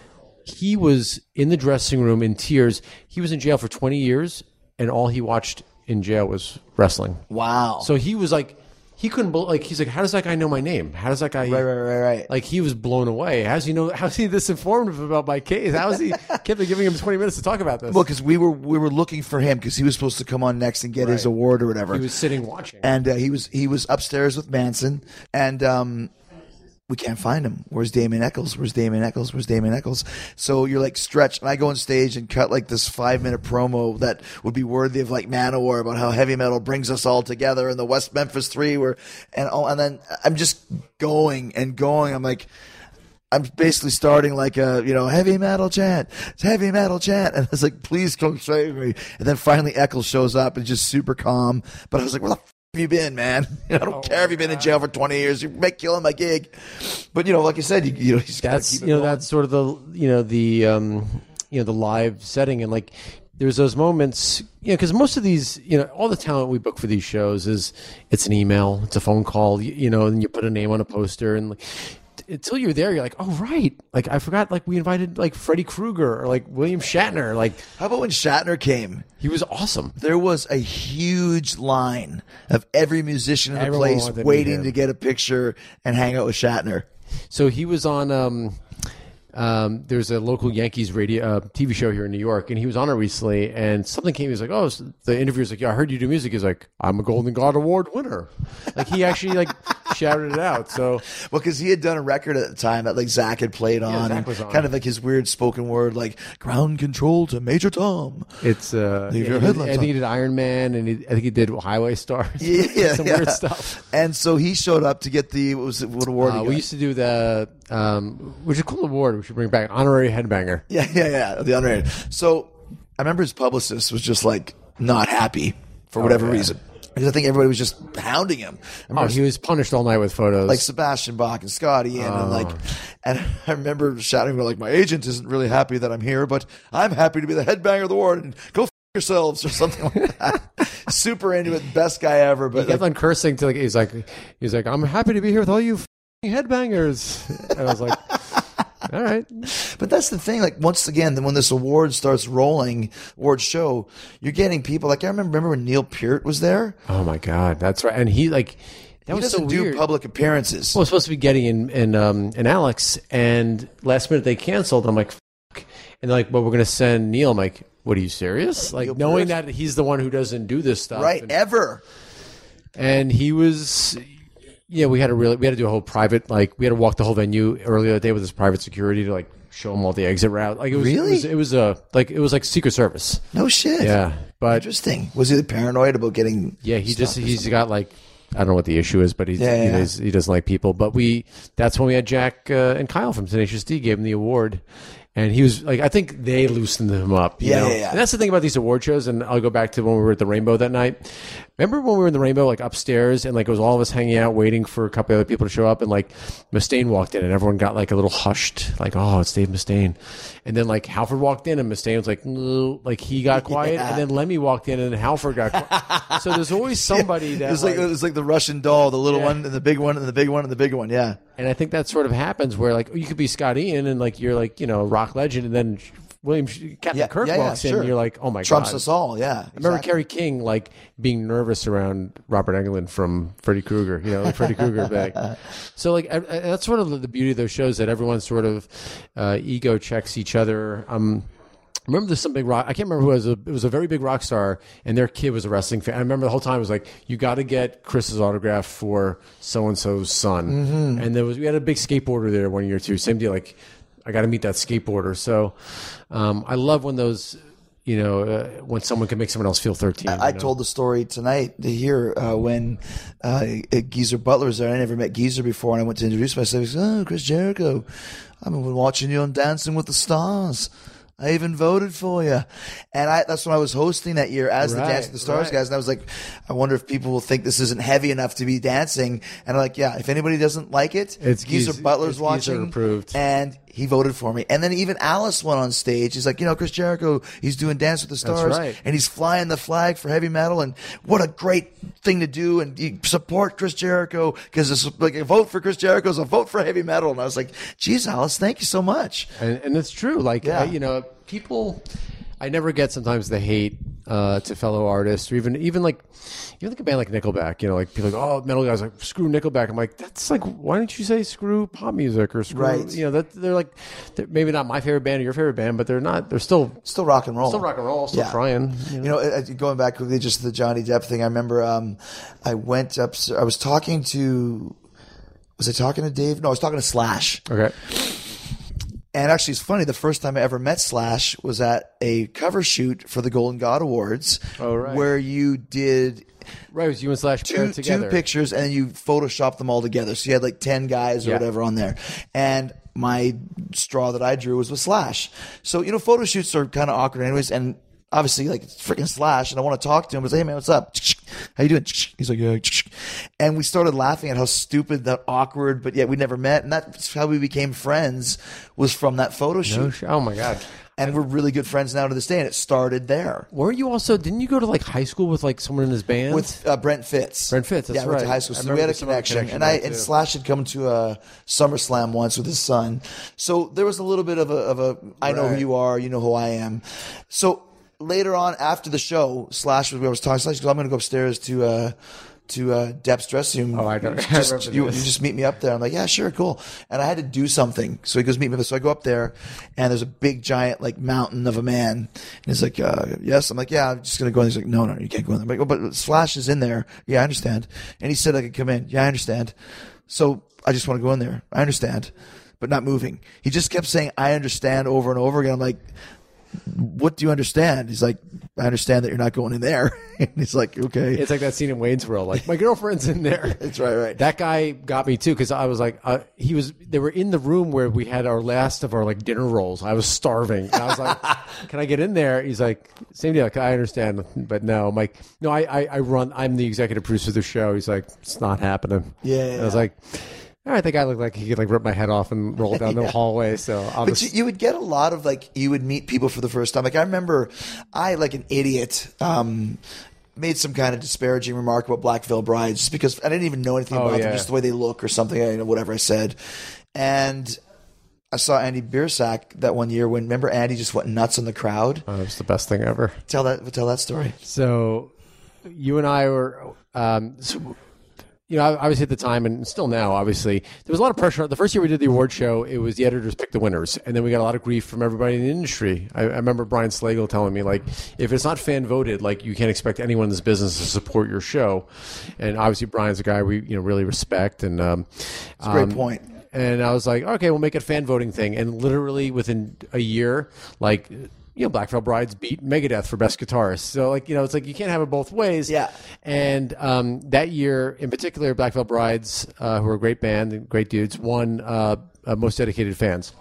he was in the dressing room in tears. He was in jail for twenty years, and all he watched in jail was wrestling. Wow. So he was like, he couldn't bel- like. He's like, how does that guy know my name? How does that guy? Right, right, right, right. Like he was blown away. How's he know? How's he this informative about my case? How is he kept giving him twenty minutes to talk about this? Well, because we were we were looking for him because he was supposed to come on next and get his Right. award or whatever. He was sitting watching, and uh, he was he was upstairs with Manson, and um, we can't find him. Where's Damien Eccles? Where's Damien Eccles? Where's Damien Eccles? So you're like stretched, and I go on stage and cut like this five minute promo that would be worthy of like Manowar about how heavy metal brings us all together, and the West Memphis Three were, and oh, and then I'm just going and going. I'm like. I'm basically starting like a, you know, heavy metal chant. It's heavy metal chant. And I was like, please come save me. And then finally Eccles shows up and just super calm. But I was like, where the f- have you been, man? I don't Oh care if you've been in jail for twenty years. You make killing my gig. But, you know, like you said, you, you know, you just gotta that's keep it you know going. that's sort of the you know the um, you know the live setting, and like there's those moments, you know, because most of these, you know, all the talent we book for these shows is it's an email, it's a phone call, you, you know, and you put a name on a poster, and like, until you're there, you're like, oh right, like I forgot, like we invited like Freddy Krueger or like William Shatner, like How about when Shatner came? he was awesome. There was a huge line of every musician in the Everyone place wanted to meet waiting him. to get a picture and hang out with Shatner. So he was on. Um, um, there's a local Yankees radio uh, T V show here in New York, and he was on it recently. And something came. He was like, "Oh," so the interviewer's like, "Yeah, I heard you do music." He's like, "I'm a Golden God Award winner." Like he actually like shouted it out. So Well, because he had done a record at the time that like Zach had played on, Zach and was on. kind of like his weird spoken word, like ground control to Major Tom. it's uh, Leave yeah, your he did- headlights I think he on. did Iron Man, and he, I think he did Highway Stars. Yeah, some yeah. weird stuff. And so he showed up to get the what was it, what award? he Uh, got? we used to do the, um, which is a cool award. We should bring back honorary headbanger. yeah, yeah, yeah, the underrated. So I remember his publicist was just like not happy for whatever Oh, yeah. reason. Because I think everybody was just hounding him. I Oh, remember he was punished all night with photos. like Sebastian Bach and Scotty and, and Oh. like, and I remember shouting like, my agent isn't really happy that I'm here, but I'm happy to be the headbanger of the award and go f- yourselves or something like that. Super into it, best guy ever. he But kept like, on cursing to like he's like he's like I'm happy to be here with all you f***ing headbangers. And I was like, all right. but that's the thing. Like once again, then when this award starts rolling, award show, you're getting people like I remember. Remember when Neil Peart was there? Oh my god, that's right. And he like that He was doesn't so do weird. public appearances. Well, it was supposed to be Getty and and um and Alex, and last minute they canceled. I'm like, F-. And they're like, well, we're gonna send Neil. I'm like, what are you serious? Like Neil knowing Peart? that he's the one who doesn't do this stuff, right? And, Ever. and he was. Yeah, we had to really we had to do a whole private like we had to walk the whole venue earlier that day with his private security to like show him all the exit route. Like it was Really? it was, it was a like it was like Secret Service. No shit. Yeah, but Interesting. Was he paranoid about getting? yeah, he just stuff or he's something? got like I don't know what the issue is, but he's, Yeah, he, yeah. does, he doesn't like people. But we that's when we had Jack uh, and Kyle from Tenacious D gave him the award. And he was like, I think they loosened him up. You Yeah, know? yeah, yeah. And that's the thing about these award shows. And I'll go back to when we were at the Rainbow that night. Remember when we were in the Rainbow, like upstairs, and like it was all of us hanging out, waiting for a couple other people to show up, and like Mustaine walked in, and everyone got like a little hushed, like, oh, it's Dave Mustaine. And then like Halford walked in, and Mustaine was like, no, like he got quiet, Yeah. and then Lemmy walked in, and Halford got quiet. So there's always somebody that It was like, like- it was like the Russian doll, the little Yeah. one and the big one and the big one and the big one. Yeah. And I think that sort of happens where like you could be Scott Ian and like you're like, you know, a rock legend, and then William Captain Yeah, Kirk yeah, yeah, walks in sure. and you're like, oh my Trumps god. us all. Yeah. I remember exactly. Kerry King like being nervous around Robert Englund from Freddy Krueger, you know, like Freddy Krueger back. So like I, I, that's sort of the beauty of those shows, that everyone sort of uh, ego checks each other. Um, I remember there's some big rock. I can't remember who it was. A, it was a very big rock star, and their kid was a wrestling fan. I remember the whole time it was like, you got to get Chris's autograph for so and so's son. Mm-hmm. And there was we had a big skateboarder there one year too. Same deal. Like I got to meet that skateboarder. So um, I love when those, you know, uh, when someone can make someone else feel thirteen. I you know? told the story tonight to hear uh, when uh, Geezer Butler was there. I never met Geezer before, and I went to introduce myself. He said, "Oh, Chris Jericho, I've been watching you on Dancing with the Stars." I even voted for you. And I, that's when I was hosting that year as Right, the Dance with the Stars right. guys. And I was like, I wonder if people will think this isn't heavy enough to be dancing. And I'm like, yeah, if anybody doesn't like it, It's Geezer Geezer- Butler's it's Geezer watching. approved. And he voted for me. And then even Alice went on stage. He's like, you know, Chris Jericho, he's doing Dance with the Stars. right. And he's flying the flag for heavy metal. And what a great thing to do. And you support Chris Jericho because it's like a vote for Chris Jericho is a vote for heavy metal. And I was like, geez, Alice, thank you so much. And, and it's true. Like, Yeah. uh, you know, people, I never get sometimes the hate uh, to fellow artists, or even, even like, even like a band like Nickelback, you know, like people are like, oh, metal guys, like, screw Nickelback. I'm like, that's like, why don't you say screw pop music or screw, Right. you know, that they're like, they're maybe not my favorite band or your favorite band, but they're not, they're still, Still rock and roll. still rock and roll, still Yeah. trying. You know? You know, uh, going back quickly just to the Johnny Depp thing, I remember um, I went up, I was talking to, was I talking to Dave? No, I was talking to Slash. Okay. And actually, it's funny, the first time I ever met Slash was at a cover shoot for the Golden God Awards. Oh, right. Where you did Right, it was you and Slash two, paired together. two pictures and then you photoshopped them all together. So you had like ten guys or Yeah. whatever on there. And my straw that I drew was with Slash. So, you know, photo shoots are kind of awkward anyways. And obviously, like, it's freaking Slash. And I want to talk to him. I was like, hey, man, what's up? How you doing? He's like, yeah. And we started laughing at how stupid, that awkward, but yet we never met. And that's how we became friends, was from that photo shoot. No sh- oh my God. And we're really good friends now to this day. And it started there. Weren't you also, didn't you go to like high school with like someone in his band? With uh, Brent Fitz. Brent Fitz, that's yeah, I went to right. high school. I So we remember had a the summer connection. connection And I there, and too. Slash had come to a SummerSlam once with his son. So there was a little bit of a, of a I know who Right. you are, you know who I am. So later on after the show, Slash was, I was talking to Slash, goes, I'm going to go upstairs to, uh, to uh, Depp's dressing room. Oh, I know. Just, I remember you, you this. just meet me up there. I'm like, yeah, sure, cool. And I had to do something. So he goes, meet me up. So I go up there, and there's a big, giant, like, mountain of a man. And he's like, uh, yes. I'm like, yeah, I'm just going to go in. He's like, no, no, you can't go in there. I'm like, oh, but Slash is in there. Yeah, I understand. And he said I could come in. Yeah, I understand. So I just want to go in there. I understand. But not moving. He just kept saying, I understand over and over again. I'm like, what do you understand? He's like, I understand that you're not going in there. And he's like, okay. It's like that scene in Wayne's World. Like, my girlfriend's in there. That's right, right. That guy got me too, because I was like, uh, he was. They were in the room where we had our last of our like dinner rolls. I was starving, and I was like, "Can I get in there?" He's like, "Same deal. Like, I understand, but no." I'm like, "No, I, I, I run. I'm the executive producer of the show." He's like, "It's not happening." Yeah, And I was yeah. like, "All right." The guy looked like he could like rip my head off and roll down the hallway. So I'll But just. you, you would get a lot of like, you would meet people for the first time. Like I remember I, like an idiot, um, made some kind of disparaging remark about Black Veil Brides just because I didn't even know anything Oh, about them, yeah. just the way they look or something, I, you know, whatever I said. And I saw Andy Biersack that one year when, remember Andy just went nuts on the crowd? Oh, it was the best thing ever. Tell that, tell that story. So, you and I were, um, so, you know, obviously at the time and still now, obviously, there was a lot of pressure. The first year we did the award show, it was the editors picked the winners, and then we got a lot of grief from everybody in the industry. I, I remember Brian Slagle telling me, like, if it's not fan voted, like, you can't expect anyone in this business to support your show. And obviously, Brian's a guy we, you know, really respect. And um, It's a great um, point. And I was like, okay, we'll make it a fan voting thing. And literally within a year, like, you know, Black Veil Brides beat Megadeth for best guitarist. So, like, you know, it's like you can't have it both ways. Yeah. And um, that year, in particular, Black Veil Brides, uh, who are a great band and great dudes, won uh, uh, Most Dedicated Fans.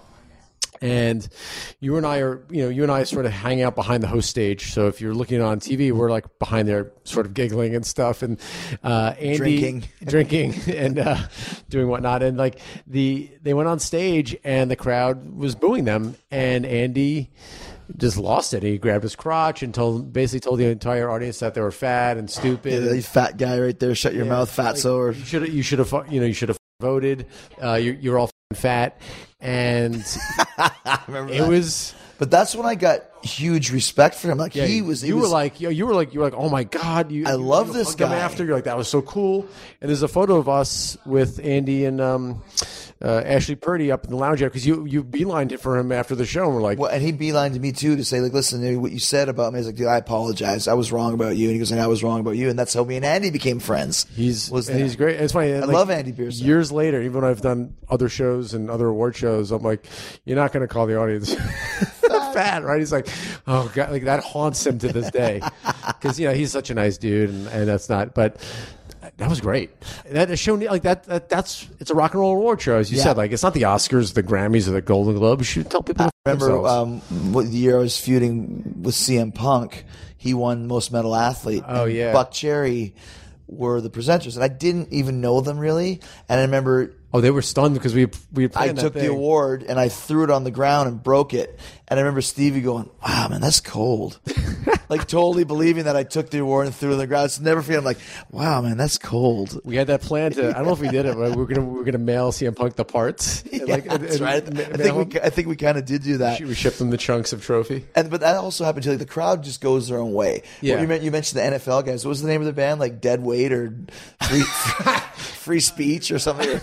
And you and I are, you know, you and I sort of hang out behind the host stage. So if you're looking on T V, we're like behind there, sort of giggling and stuff, and uh, Andy Drinking. drinking, and uh, doing whatnot. And like the they went on stage, and the crowd was booing them, and Andy just lost it. He grabbed his crotch and told, basically told the entire audience that they were fat and stupid. Yeah, you fat guy right there, shut your mouth, fatso. Or You should have, you should have, you know, you should have voted. Uh, you, you're all f***ing fat, and remember it that. was. But that's when I got huge respect for him. Like Yeah, he was, he you was were like, you, you were like, you were like, oh my god, you. I you- love you this hugged him guy. After you're like, that was so cool. And there's a photo of us with Andy and um, uh, Ashley Purdy up in the lounge because you you beelined it for him after the show, and we're like, Well, and he beelined to me too to say, like, listen, what you said about me. He's like, dude, I apologize. I was wrong about you. And he goes, and I was wrong about you. And that's how me and Andy became friends. He's was and there. he's great. It's funny. I like, love Andy Biersack. Years later, even when I've done other shows and other award shows, I'm like, you're not going to call the audience fat, right? He's like, oh god, like that haunts him to this day because you know he's such a nice dude, and, and that's not. But That was great. That show, like that, that, that's it's a rock and roll award show, as you Yeah. said. Like it's not the Oscars, the Grammys, or the Golden Globes. You should tell people. I to remember themselves. um, what the year I was feuding with C M Punk. He won Most Metal Athlete. Oh, and yeah. Buck Cherry were the presenters, and I didn't even know them really. And I remember Oh, they were stunned because we we I planned that took the thing. award and I threw it on the ground and broke it. And I remember Stevie going, "Wow, man, that's cold." Like totally believing that I took the award and threw it on the ground. It's never feeling like, "Wow, man, that's cold." We had that plan to. I don't know if we did it, but we were gonna we were gonna mail C M Punk the parts. And, Yeah, like, and- that's and right. ma- I think mail we them. I think we kind of did do that. We shipped them the chunks of trophy. And but that also happened to like the crowd just goes their own way. Yeah. Well, you, men- you mentioned the N F L guys. What was the name of the band? Like Dead Weight or Free Free Speech or something?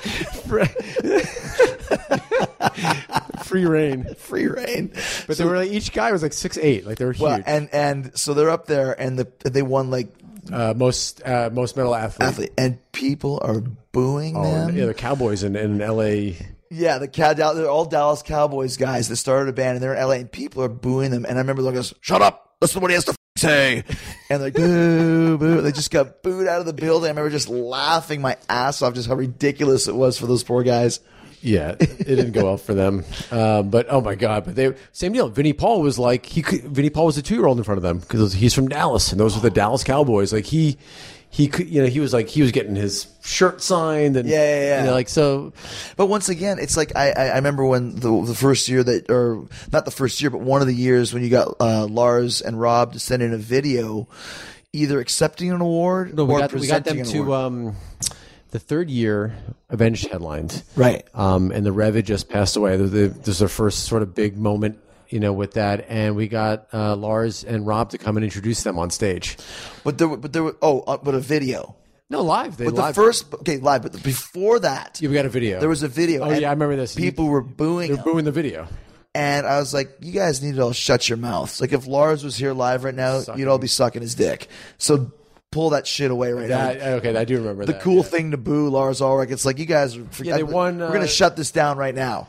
Free reign. Free Reign. But they were like, each guy was like six eight. Like they were huge. Well, and and so they're up there and the they won like uh, most uh, most metal athlete. athlete and people are booing Oh, them. yeah, the Cowboys in, in L A. Yeah, the cow. They're all Dallas Cowboys guys that started a band, and they're in L A, and people are booing them. And I remember looking, "Shut up! Listen to what he has to f- say." And they're like, "Boo, boo!" They just got booed out of the building. I remember just laughing my ass off, just how ridiculous it was for those poor guys. Yeah, it didn't go well for them. Um, but oh my god! But they same deal. Vinnie Paul was like he. Could, Vinnie Paul was a two year old in front of them because he's from Dallas, and those were the Dallas Cowboys. Like he, he could, you know, he was like he was getting his shirt signed and Yeah, yeah, yeah. you know, like so. But once again, it's like I, I, I remember when the the first year that, or not the first year, but one of the years when you got uh, Lars and Rob to send in a video, either accepting an award No, we or got we got presenting them an to award. um, the third year Avenged headlined. Right. Um, and the Rev had just passed away. The, the, this was their first sort of big moment, you know, with that. And we got uh, Lars and Rob to come and introduce them on stage. But there, were- but there, were, oh, uh, but a video. No, live. They But live. the first, okay, live. But before that, Yeah, we got a video. there was a video. Oh and yeah, I remember this. People were booing. They're him. booing the video. And I was like, you guys need to all shut your mouths. Like, if Lars was here live right now, Sucking. you'd all be sucking his dick. So pull that shit away right That, now. okay, I do remember The that. cool yeah. thing to boo Lars Ulrich, it's like, you guys are. Yeah, they won, We're going uh, to shut this down right now.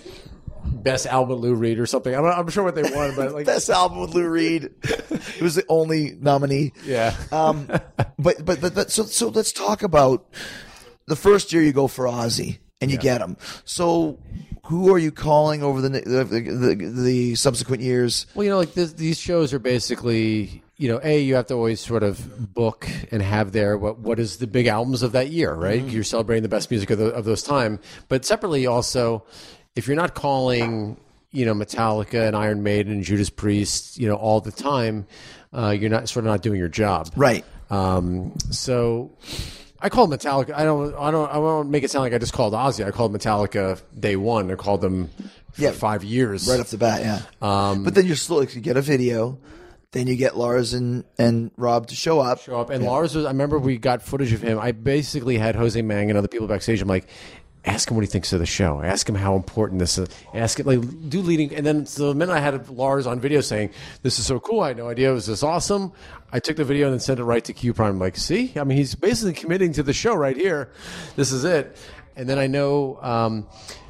Best album with Lou Reed or something. I'm not, I'm sure what they won, but like Best album with Lou Reed. It was the only nominee. yeah. Um, but, but but but so so let's talk about the first year you go for Ozzy and you Yeah. get him. So who are you calling over the the, the, the subsequent years? Well, you know, like this, these shows are basically, you know, a you have to always sort of book and have there what what is the big albums of that year, right? You're celebrating the best music of, the, of those time, but separately also, if you're not calling, you know, Metallica and Iron Maiden and Judas Priest, you know, all the time, uh, you're not sort of not doing your job, Right. Um, so I called Metallica. I don't. I don't. I won't make it sound like I just called Ozzy. I called Metallica day one. I called them for Yeah. five years. Right off the bat, yeah. Um, but then you're still like, you get a video, then you get Lars and, and Rob to show up. Show up. And Lars was. I remember we got footage of him. I basically had Jose Mang and other people backstage. I'm like, ask him what he thinks of the show. Ask him how important this is. Ask him like do leading. And then so the minute I had Lars on video saying this is so cool, I had no idea it was this awesome. I took the video and then sent it right to Q Prime. I'm like, see, I mean, he's basically committing to the show right here. This is it. And then I know. Um,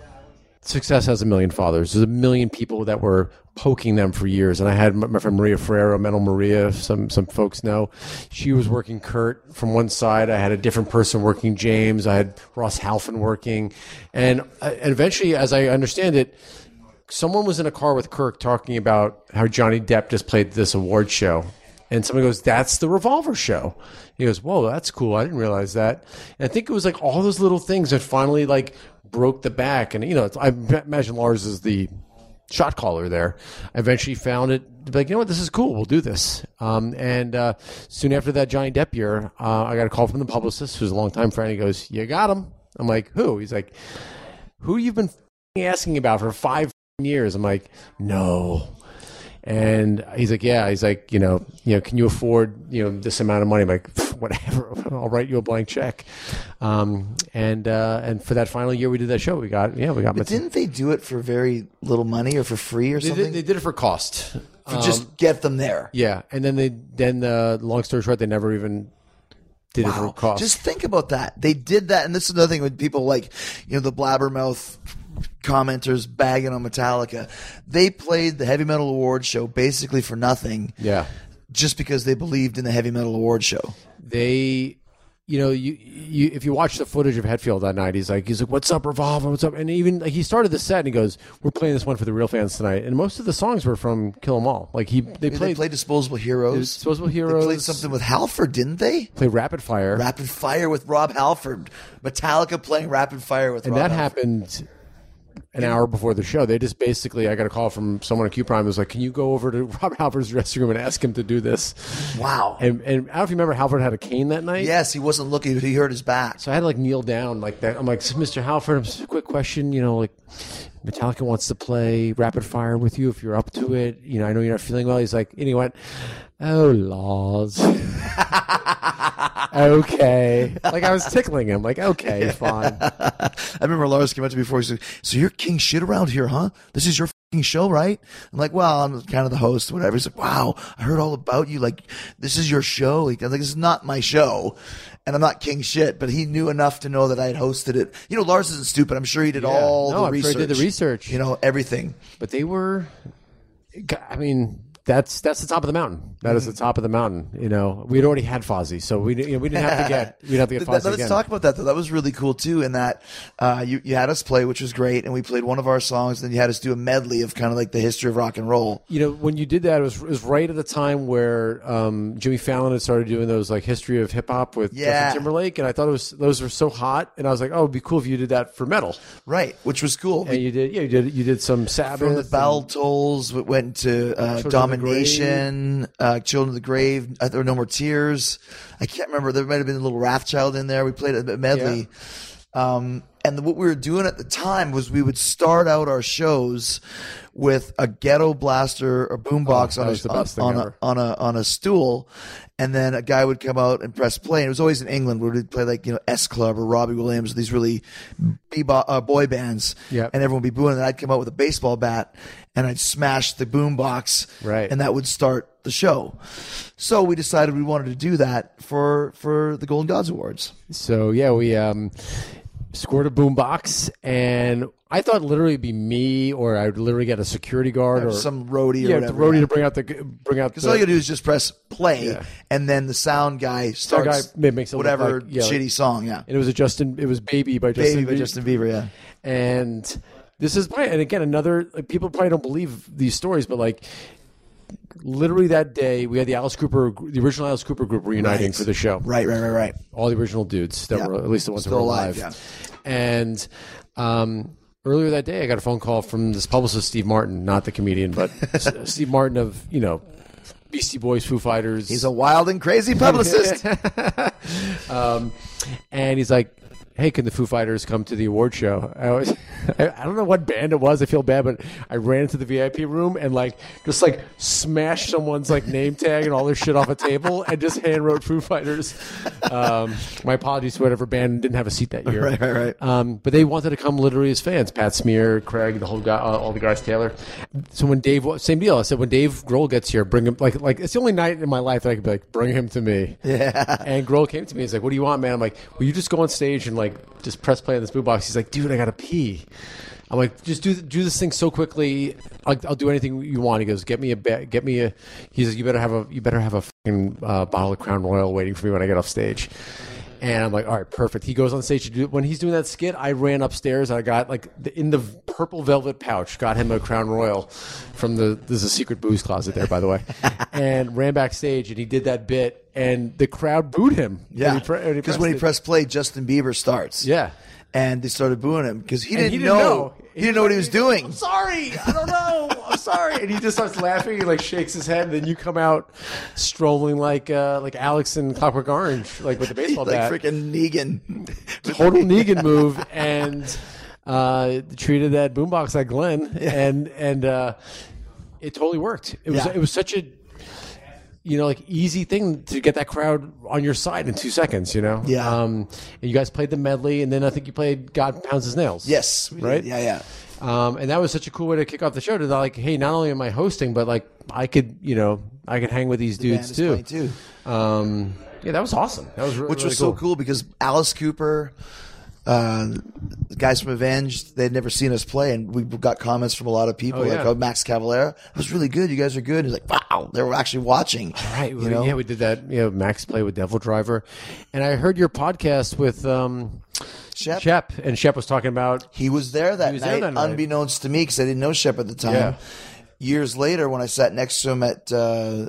Success has a million fathers. There's a million people that were poking them for years. And I had my my friend Maria Ferrero, Metal Maria, some some folks know. She was working Kurt from one side. I had a different person working James. I had Ross Halfin working. And, uh, and eventually, as I understand it, someone was in a car with Kirk talking about how Johnny Depp just played this award show. And someone goes, that's the Revolver show. He goes, whoa, that's cool. I didn't realize that. And I think it was like all those little things that finally like broke the back. And, you know, it's, I imagine Lars is the shot caller there. I eventually found it to be like, you know what, this is cool. We'll do this. Um, and uh, soon after that Johnny Depp year, uh, I got a call from the publicist, who's a longtime friend. He goes, you got him. I'm like, who? He's like, who you've been f***ing asking about for five years? I'm like, no. And he's like, yeah. He's like, you know, you know, can you afford, you know, this amount of money? I'm like, whatever. I'll write you a blank check. Um, and uh, and for that final year we did that show, we got yeah, we got. But didn't they do it for very little money or for free or they something? did, they did it for cost. For just get them there. Yeah, and then they then uh, long story short, they never even did it for Wow. cost. Just think about that. They did that, and this is another thing with people like, you know, the blabbermouth commenters bagging on Metallica. They played the Heavy Metal Award show basically for nothing. Yeah. Just because they believed in the Heavy Metal Award show. They, you know, you, you if you watch the footage of Hetfield that night, he's like, he's like, "What's up, Revolver? What's up?" And even like he started the set and he goes, "We're playing this one for the real fans tonight." And most of the songs were from Kill 'Em All. Like he, they They played, played Disposable Heroes. Disposable Heroes. They played something with Halford, didn't they? Played Rapid Fire. Rapid Fire with Rob Halford. Metallica playing Rapid Fire with and Rob that Halford. happened an hour before the show. They just basically, I got a call from someone at Q Prime who was like, "Can you go over to Rob Halford's dressing room and ask him to do this?" Wow. And, and I don't know if you remember, Halford had a cane that night. Yes, he wasn't looking, but he hurt his back. So I had to like kneel down like that. I'm like, "Mister Halford, just a quick question. You know, like Metallica wants to play Rapid Fire with you if you're up to it. You know, I know you're not feeling well." He's like, and he went, "Oh, laws." Okay. Like I was tickling him. Like, okay, fine. I remember Lars came up to me before. He said, "So you're king shit around here, huh? This is your fucking show, right?" I'm like, "Well, I'm kind of the host, whatever." He's like, "Wow, I heard all about you. Like, this is your show." Like, I'm like, "This is not my show, and I'm not king shit." But he knew enough to know that I had hosted it. You know, Lars isn't stupid. I'm sure he did Yeah. all No, the I'm research. sure he did the research. You know, everything. But they were, I mean, that's that's the top of the mountain. That is the top of the mountain. You know, we'd already had Fozzy, so we you know, we didn't have to get we didn't have to get Fozzy Let's again. talk about that, though. That was really cool, too, in that uh, you, you had us play, which was great, and we played one of our songs, and then you had us do a medley of kind of like the history of rock and roll. You know, when you did that, it was, it was right at the time where um, Jimmy Fallon had started doing those like history of hip hop with Yeah. Justin Timberlake, and I thought it was those were so hot, and I was like, oh, it'd be cool if you did that for metal. Right, which was cool. And you did, yeah, you did, you did some Sabbath. From the and- Bell Tolls, we went to uh, Children of the Domination, uh, Children of the Grave, uh, There Were No More Tears. I can't remember. There might have been a little Wrathchild in there. We played a medley. Um, and the, what we were doing at the time was we would start out our shows with a ghetto blaster or boombox Oh, that on, was the a, best thing on, a, ever. on a on a stool, and then a guy would come out and press play. And it was always in England where we'd play like you know S Club or Robbie Williams, these really bebo- uh, boy bands, Yep. and everyone would be booing. And I'd come out with a baseball bat and I'd smash the boombox, Right. and that would start the show. So we decided we wanted to do that for for the Golden Gods Awards. So yeah, we um, scored a boombox, and I thought literally it'd be me, or I'd literally get a security guard, or Some roadie or yeah, whatever. the roadie to bring out the bring out Because the. all you do is just press play, Yeah. and then the sound guy starts guy ma- makes it look whatever like- yeah, shitty like- song. Yeah, and it was a Justin. It was Baby by Justin. Baby by Bieber. Justin Bieber. Yeah. And this is probably, and again, another, like, people probably don't believe these stories, but like literally that day, we had the Alice Cooper, the original Alice Cooper group reuniting Right. for the show. Right, right, right, right. All the original dudes that Yeah. were, at least the ones Still that were alive, alive. And um, earlier that day, I got a phone call from this publicist, Steve Martin, not the comedian, but S- Steve Martin of, you know, Beastie Boys, Foo Fighters. He's a wild and crazy publicist. um, and he's like, hey, can the Foo Fighters come to the award show? I, was, I, I don't know what band it was. I feel bad, but I ran into the V I P room and like just like smashed someone's like name tag and all their shit off a table and just hand wrote Foo Fighters. Um, my apologies to whatever band didn't have a seat that year. Right, right, right. Um, but they wanted to come literally as fans. Pat Smear, Craig, the whole guy, uh, all the guys, Taylor. So when Dave, same deal. I said, when Dave Grohl gets here, bring him. Like, like it's the only night in my life that I could be like, bring him to me. Yeah. And Grohl came to me. He's like, what do you want, man? I'm like, will you just go on stage and like just press play on this boombox? He's like, dude, I gotta pee. I'm like, just do do this thing so quickly. I'll, I'll do anything you want. He goes, get me a ba- get me a. He says, you better have a you better have a fucking uh, bottle of Crown Royal waiting for me when I get off stage. And I'm like, all right, perfect. He goes on stage to do. When he's doing that skit, I ran upstairs and I got like the, in the purple velvet pouch, got him a Crown Royal from the. There's a secret booze closet there, by the way, and ran backstage and he did that bit and the crowd booed him. Yeah, when he pre- because when he it. pressed play, Justin Bieber starts. Yeah. And they started booing him because he, And didn't he didn't know. know. He didn't know what he was doing. I'm sorry. I don't know. I'm sorry. And he just starts laughing. He like shakes his head. And then you come out strolling like uh, like Alex in Clockwork Orange, like with the baseball like bat. freaking Negan. Total Negan move. And uh, treated that boombox like Glenn. And and uh, it totally worked. It was Yeah. it was such a you know, like easy thing to get that crowd on your side in two seconds, you know? Yeah. Um, and you guys played the medley, and then I think you played God Pounds His Nails. Yes. we did. Right? Yeah, yeah. Um, and that was such a cool way to kick off the show to like, hey, not only am I hosting, but like I could, you know, I could hang with these The band dudes is too. playing too. Um, yeah, that was awesome. That was really, Which really was cool. so cool because Alice Cooper, uh, the guys from Avenged, they'd never seen us play, and we got comments from a lot of people Oh, like, yeah. "Oh, Max Cavalera, that was really good. You guys are good." He's like, "Wow, they were actually watching." Right. You know? Yeah, we did that. You know, Max played with Devil Driver. And I heard your podcast with um, Shep, Shep, and Shep was talking about. he was there that, He was night, there that night. unbeknownst to me, because I didn't know Shep at the time. Yeah. Years later, when I sat next to him at uh,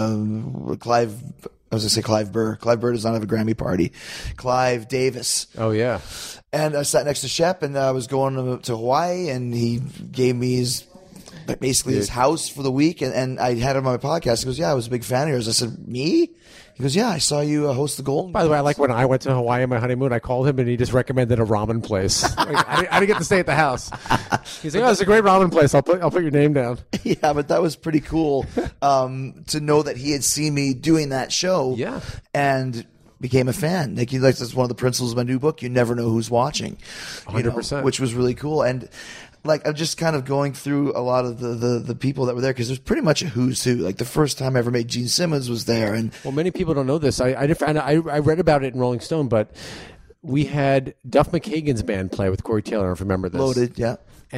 uh, Clive, I was going to say Clive Burr. Clive Burr does not have a Grammy party. Clive Davis. Oh, yeah. And I sat next to Shep, and I was going to, to Hawaii, and he gave me his basically his house for the week, and, and I had him on my podcast. He goes, "Yeah, I was a big fan of yours." I said, "Me?" He goes, "Yeah, I saw you uh, host the Golden." By the way, I like when I went to Hawaii on my honeymoon, I called him and he just recommended a ramen place. Like, I, didn't, I didn't get to stay at the house. He's like, "Oh, it's a great ramen place. I'll put I'll put your name down." Yeah, but that was pretty cool um, to know that he had seen me doing that show. Yeah. And became a fan. Like, he likes, that's one of the principles of my new book. You never know who's watching. You one hundred know, percent. which was really cool. And like, I'm just kind of going through a lot of the, the, the people that were there, because there's pretty much a who's who. Like, the first time I ever made Gene Simmons was there. And Well, many people don't know this. I I, did find, I I read about it in Rolling Stone, but we had Duff McKagan's band play with Corey Taylor. I don't know if you remember this. Loaded, yeah.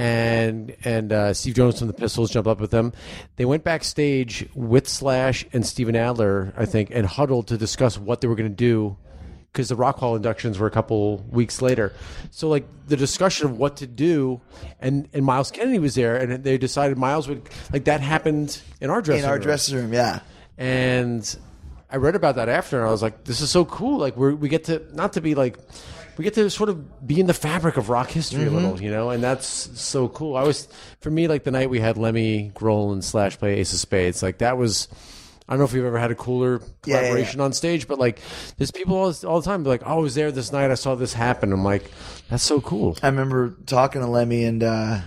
and and uh, Steve Jones from the Pistols jumped up with them. They went backstage with Slash and Steven Adler, I think, and huddled to discuss what they were going to do, because the Rock Hall inductions were a couple weeks later. So, like, the discussion of what to do, and, and Miles Kennedy was there, and they decided Miles would, like, that happened in our dressing In our room. dressing room, yeah. And I read about that after, and I was like, this is so cool. Like, we we get to, not to be like, we get to sort of be in the fabric of rock history Mm-hmm. a little, you know, and that's so cool. I was, for me, like the night we had Lemmy, Grohl, and Slash play Ace of Spades, like that was, I don't know if you've ever had a cooler Yeah, yeah, collaboration on stage, but like there's people all, all the time be like, oh, I was there this night, I saw this happen. I'm like, that's so cool. I remember talking to Lemmy, and uh,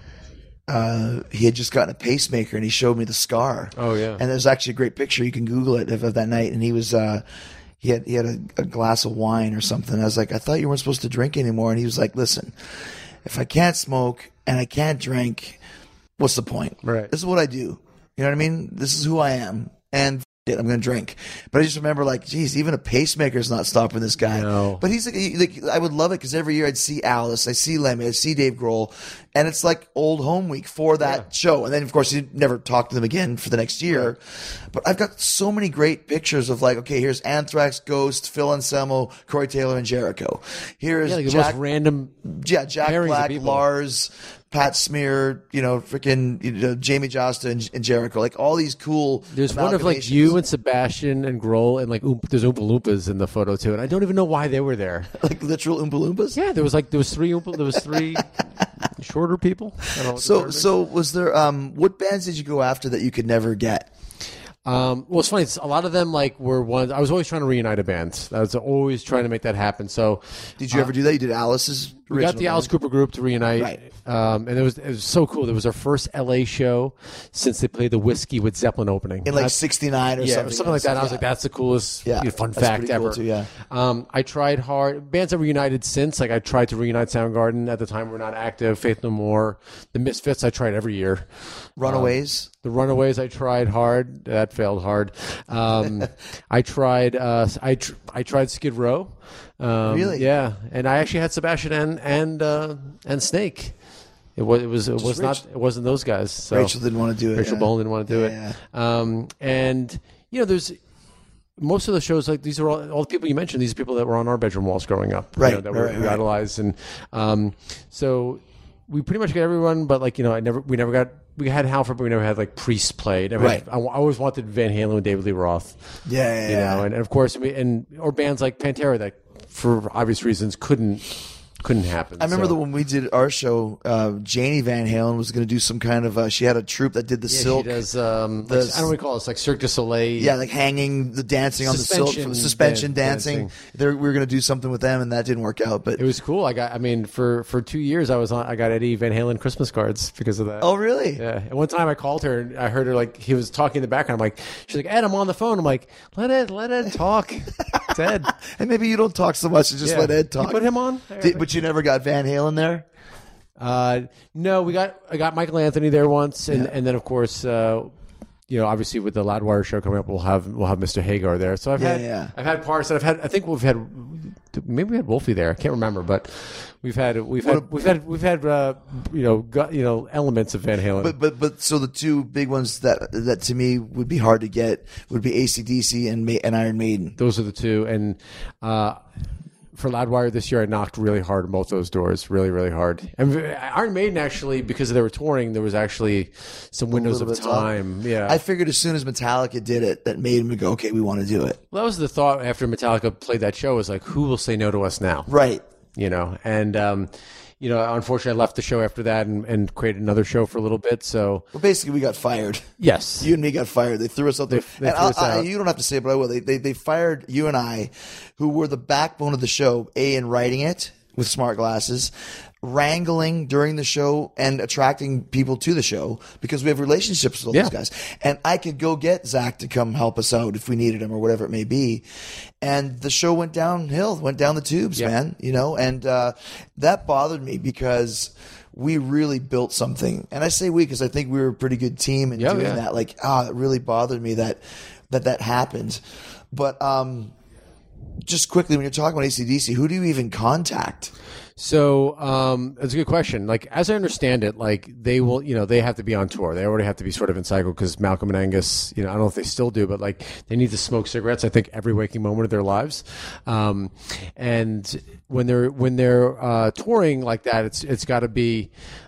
uh, he had just gotten a pacemaker, and he showed me the scar. Oh, yeah. And there's actually a great picture. You can Google it of, of that night. And he was, uh, he had he had a, a glass of wine or something. I was like, I thought you weren't supposed to drink anymore. And he was like, listen, if I can't smoke and I can't drink, what's the point? Right. This is what I do. You know what I mean? This is who I am. And it, I'm going to drink. But I just remember, like, geez, even a pacemaker's not stopping this guy. No. But he's like, he, like, I would love it, because every year I'd see Alice, I see Lemmy, I see Dave Grohl, and it's like old home week for that show. And then, of course, you never talk to them again for the next year. But I've got so many great pictures of, like, okay, here's Anthrax, Ghost, Phil Anselmo, Corey Taylor, and Jericho. Here's Yeah, like the Jack, most random. yeah, Jack pairings of Black, people. Lars, Pat Smear, you know, freaking you know, Jamie Josta and, and Jericho, like all these cool. There's one of like you and Sebastian and Grohl, and like Oomp, there's Oompa Loompas in the photo too, and I don't even know why they were there. like literal Oompa Loompas. Yeah, there was like there was three Oompa, there was three shorter people. I don't know what the So, third is. so was there? Um, what bands did you go after that you could never get? Um, well, it's funny. It's, a lot of them like were ones. I was always trying to reunite a band. I was always trying to make that happen. So Did you ever do that? You did Alice's. Uh, we got original the Alice band? Cooper group to reunite, Right. um, and it was it was so cool. It was our first L A show since they played the Whiskey with Zeppelin opening in like That's- sixty-nine or yeah, something. something like that. And I was Yeah. like, that's the coolest Yeah, you know, fun that's fact pretty cool ever. too, yeah. Um, I tried hard. Bands that reunited since, like I tried to reunite Soundgarden at the time. We're not active. Faith No More, the Misfits. I tried every year. Runaways. The Runaways, I tried hard. That failed hard. Um, I tried. Uh, I tr- I tried Skid Row. Um, Really? Yeah, and I actually had Sebastian and and uh, and Snake. It was. It was. It was not. Rach- It wasn't those guys. So Rachel didn't want to do it. Rachel yeah. Bolan didn't want to do Yeah, it. Um, and you know, there's most of the shows like these are all, all the people you mentioned. These are people that were on our bedroom walls growing up, you Right, know, that right, were right, we right. idolized, and um, so we pretty much got everyone. But like you know, I never. We never got. We had Halford, but we never had like Priest played. Never had- Right. I, I always wanted Van Halen with David Lee Roth. Yeah, yeah, You yeah. know, and, and of course, we, and or bands like Pantera that, for obvious reasons, couldn't couldn't happen. I remember so. that when we did our show, uh, Janie Van Halen was going to do some kind of. Uh, she had a troupe that did the Yeah, silk. she does. Um, The- like, I don't know what we call it. It's like Cirque du Soleil. Yeah, like hanging, the dancing on the Suspension silk, suspension dan- dancing. dancing. They're, we were going to do something with them, and that didn't work out. But It was cool. I got. I mean, for, for two years, I was on. I got Eddie Van Halen Christmas cards because of that. oh, really? Yeah. And one time I called her and I heard her like he was talking in the background. I'm like, she's like, Ed, I'm on the phone. I'm like, let Ed, let Ed talk. It's Ed. And maybe you don't talk so much, and just Yeah. let Ed You talk. put him on. Did, but you never got Van Halen there. Uh, no, we got I got Michael Anthony there once, and and then of course, uh, you you know, obviously with the Loudwire show coming up, we'll have we'll have Mister Hagar there. So I've Yeah, had yeah. I've had parts that I've had. I think we've had maybe we had Wolfie there. I can't remember, but we've had we've had we've had we've had uh, you know gu- you know elements of Van Halen. But but but so the two big ones that that to me would be hard to get would be A C D C and Ma- and Iron Maiden. Those are the two. And uh, for Loudwire this year, I knocked really hard on both those doors, really, really hard. And Iron Maiden, actually, because they were touring, there was actually some windows of little bit time. Yeah, I figured as soon as Metallica did it, that Maiden would go, okay, we want to do it. well, that was the thought after Metallica played that show. Was like, who will say no to us now? Right. You know, and um, you know, unfortunately, I left the show after that and, and created another show for a little bit. So Well, basically, we got fired. yes, You and me got fired. They threw us out there. They- they and threw I'll- us I, out. you don't have to say it, but I will. They, they they fired you and I, who were the backbone of the show. A, in writing it with smart glasses, wrangling during the show, and attracting people to the show because we have relationships with all Yeah. those guys. And I could go get Zach to come help us out if we needed him or whatever it may be. And the show went downhill, went down the tubes, Yeah. man. You know, and uh, that bothered me because we really built something. And I say we because I think we were a pretty good team in Yeah, doing yeah. that. Like, ah, it really bothered me that that that happened. But um, just quickly, when you're talking about A C D C, who do you even contact? So um, that's a good question. Like, as I understand it, like they will, you know, they have to be on tour. They already have to be sort of in cycle because Malcolm and Angus, you know, I don't know if they still do, but like they need to smoke cigarettes. I think every waking moment of their lives. Um, and when they're when they're uh, touring like that, it's it's got to be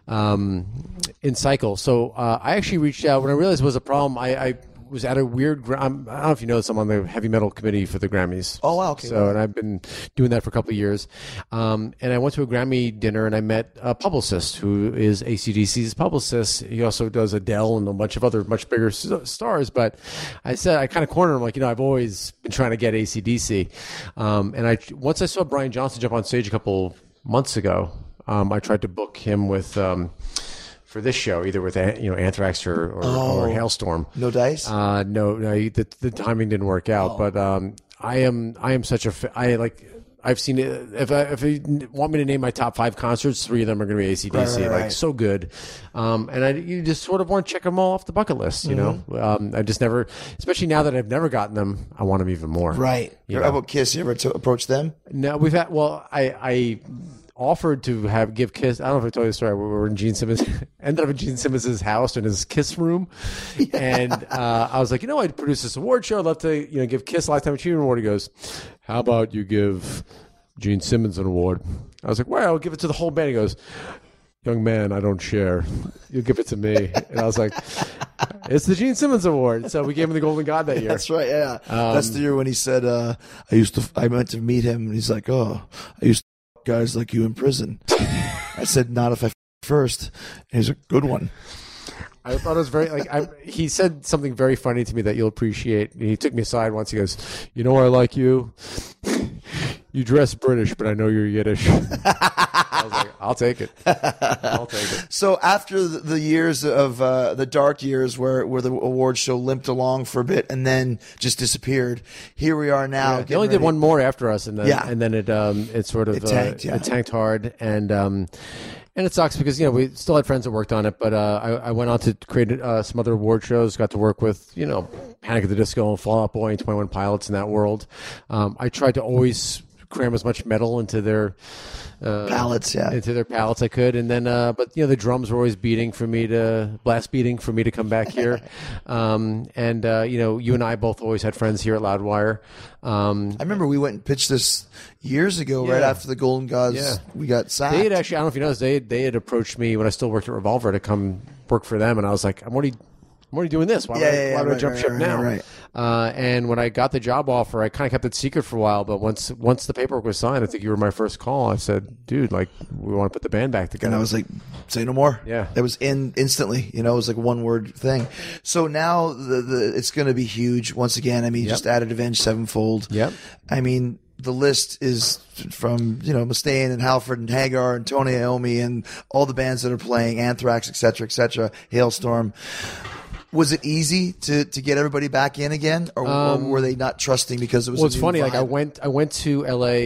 um, in cycle. So uh, I actually reached out when I realized it was a problem. I. I was at a weird. gra- I'm, I don't know if you know this. I'm on the heavy metal committee for the Grammys. Oh, wow, okay. So and I've been doing that for a couple of years. Um, and I went to a Grammy dinner and I met a publicist who is A C D C's publicist. He also does Adele and a bunch of other much bigger s- stars. But I said I kind of cornered him like, you know, I've always been trying to get A C D C. Um, and I once I saw Brian Johnson jump on stage a couple months ago, um, I tried to book him with. Um, for this show, either with you know Anthrax or or, Oh. or Hailstorm. No dice? Uh, no, no, the, the timing didn't work out. Oh. But um, I am I am such a fa- I like I've seen it. If I, if you want me to name my top five concerts, three of them are going to be A C D C. Right, right, like right. so good, um, and I you just sort of want to check them all off the bucket list. You Mm-hmm. know, um, I just never, especially now that I've never gotten them, I want them even more. Right. You How know? about Kiss? You ever to approach them? No, we've had. Well, I, I offered to have give Kiss. I don't know if I told you the story. We were in Gene Simmons. Ended up in Gene Simmons' house in his Kiss room, and uh, I was like, you know, I'd produce this award show. I'd love to, you know, give Kiss Lifetime Achievement Award. He goes, how about you give Gene Simmons an award? I was like, well, I'll give it to the whole band. He goes, young man, I don't share. You give it to me. And I was like, it's the Gene Simmons Award. So we gave him the Golden God that year. That's right. Yeah. Um, That's the year when he said, uh, I used to, I meant to meet him. And he's like, oh, I used to f- guys like you in prison. I said, not if I f- first. And he's a good one. I thought it was very like I, he said something very funny to me that you'll appreciate. He took me aside once. He goes, "You know why I like you? You dress British, but I know you're Yiddish." I was like, "I'll take it. I'll take it." So after the, the years of uh, the dark years where, where the award show limped along for a bit and then just disappeared, here we are now. Yeah, they getting only did ready- one more after us, and then Yeah. and then it um it sort of It tanked, uh, yeah. it tanked hard, and um and it sucks because you know we still had friends that worked on it, but uh, I, I went on to create uh, some other award shows, got to work with you know Panic at the Disco and Fall Out Boy and twenty-one Pilots in that world. Um, I tried to always cram as much metal into their uh, Palettes, yeah. into their palettes I could, and then uh, but you know the drums were always beating for me to blast beating for me to come back here, um, and uh, you know you and I both always had friends here at Loudwire. Um, I remember we went and pitched this years ago, right Yeah. after the Golden Gods. Yeah. We got sacked. They had actually, I don't know if you know this, they, they had approached me when I still worked at Revolver to come work for them. And I was like, I'm already, I'm already doing this. Why, Yeah, would, I, yeah, yeah, why would I right, jump right, ship right, now? right. Uh, and when I got the job offer, I kind of kept it secret for a while. But once once the paperwork was signed, I think you were my first call. I said, dude, like, we want to put the band back together. And I was like, say no more. Yeah. It was in instantly, you know, it was like a one word thing. So now the, the it's going to be huge once again. I mean, you Yep. just added Avenged Sevenfold. Yep. I mean, the list is from, you know, Mustaine and Halford and Hagar and Tony Iommi and all the bands that are playing, Anthrax, et cetera, et cetera, Hailstorm. Was it easy to, to get everybody back in again, or, or were they not trusting because it was? Well, a it's new funny. vibe? Like I went, I went to L A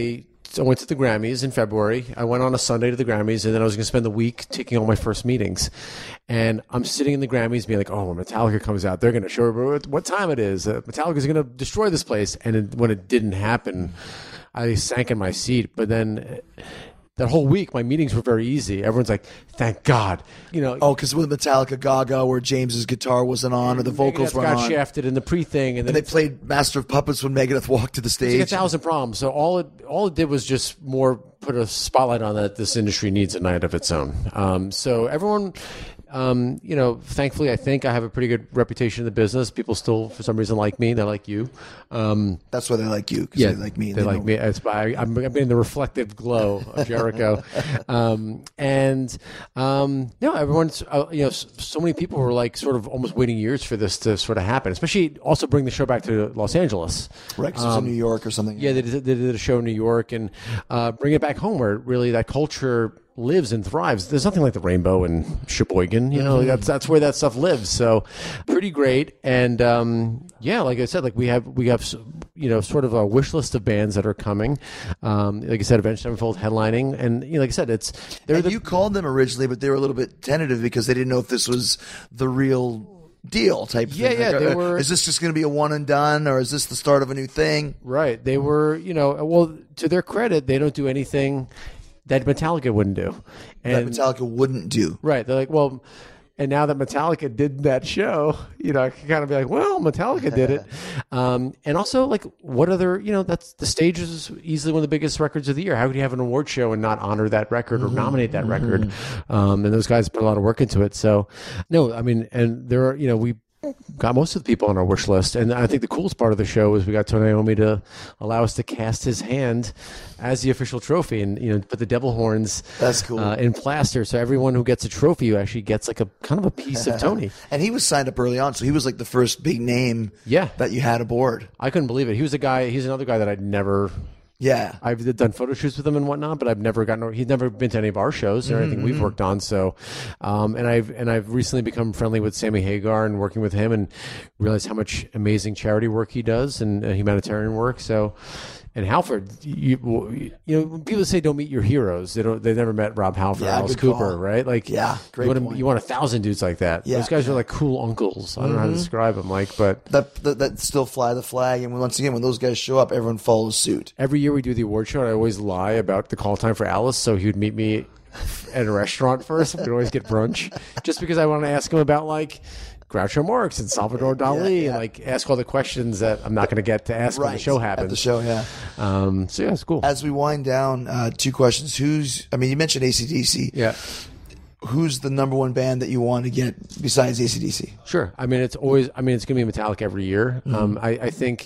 I went to the Grammys in February. I went on a Sunday to the Grammys, and then I was going to spend the week taking all my first meetings. And I'm sitting in the Grammys being like, oh, when Metallica comes out, they're going to show everybody what time it is. Uh, Metallica's going to destroy this place. And it, when it didn't happen, I sank in my seat. But then that whole week, my meetings were very easy. Everyone's like, thank God. You know, Oh, because with Metallica Gaga, where James's guitar wasn't on or the vocals Megadeth weren't got on. shafted in the pre-thing. And, then And they it's- played Master of Puppets when Megadeth walked to the It's like stage. a thousand problems. So all it all it did was just more put a spotlight on that this industry needs a night of its own. Um, so everyone, um, you know, thankfully, I think I have a pretty good reputation in the business. People still, for some reason, like me. They like you. Um, That's why they like you, because yeah, they like me. They, like know- me. It's by I'm, I'm in the reflective glow of Jericho, um, and um, no, everyone's uh, you know, s- so many people were like sort of almost waiting years for this to sort of happen. Especially also bring the show back to Los Angeles. Right, 'cause it was in New York or something. Um, Yeah, they did, they did a show in New York, and uh, bring it back home where really that culture lives and thrives. There's nothing like the Rainbow and Sheboygan, you know, Mm-hmm. that's that's where that stuff lives. So pretty great. And um, yeah, like I said, like we have we have you know sort of a wish list of bands that are coming. Um, like I said, Avenged Sevenfold headlining, and you know, like I said, it's they're And the, you called them originally, but they were a little bit tentative because they didn't know if this was the real deal type Yeah, thing. yeah, Like, they uh, were- Is this just going to be a one and done, or is this the start of a new thing? right. They were, you know, well, to their credit, they don't do anything that Metallica wouldn't do. That And Metallica wouldn't do. right, they're like, well, and now that Metallica did that show, you know, I can kind of be like, well, Metallica did it. Um, and also, like, what other, you know, that's the stage is easily one of the biggest records of the year. How could you have an award show and not honor that record or nominate that record? Um, and those guys put a lot of work into it. So, no, I mean, and there are, you know, we got most of the people on our wish list. And I think the coolest part of the show is we got Tony Iommi to allow us to cast his hand as the official trophy and, you know, put the devil horns That's cool. uh, in plaster. So everyone who gets a trophy actually gets like a kind of a piece of Tony. And he was signed up early on, so he was like the first big name Yeah. that you had aboard. I couldn't believe it. He was a guy, he's another guy that I'd never, Yeah. I've done photo shoots with him and whatnot, but I've never gotten, he's never been to any of our shows or anything we've worked on. So, um, and I've, and I've recently become friendly with Sammy Hagar and working with him and realized how much amazing charity work he does and uh, humanitarian work. So, and Halford, you, you know, when people say don't meet your heroes. They don't. They never met Rob Halford, Yeah, Alice good Cooper, call. right? Like, Yeah, great You want, point. a, you want a thousand dudes like that. Yeah. Those guys are like cool uncles. I don't know how to describe them. Like, but That, that that still fly the flag, and once again, when those guys show up, everyone follows suit. every year we do the award show, and I always lie about the call time for Alice, so he would meet me at a restaurant first. We'd always get brunch, just because I want to ask him about like Groucho Marx and Salvador Dali, yeah. and like ask all the questions that I'm not going to get to ask when the show happens. At the show, yeah. Um, so yeah, it's cool. As we wind down, uh, two questions. Who's? I mean, you mentioned A C D C. yeah, Who's the number one band that you want to get besides A C D C? sure. I mean, it's always. I mean, it's going to be Metallica every year. Um, I, I think.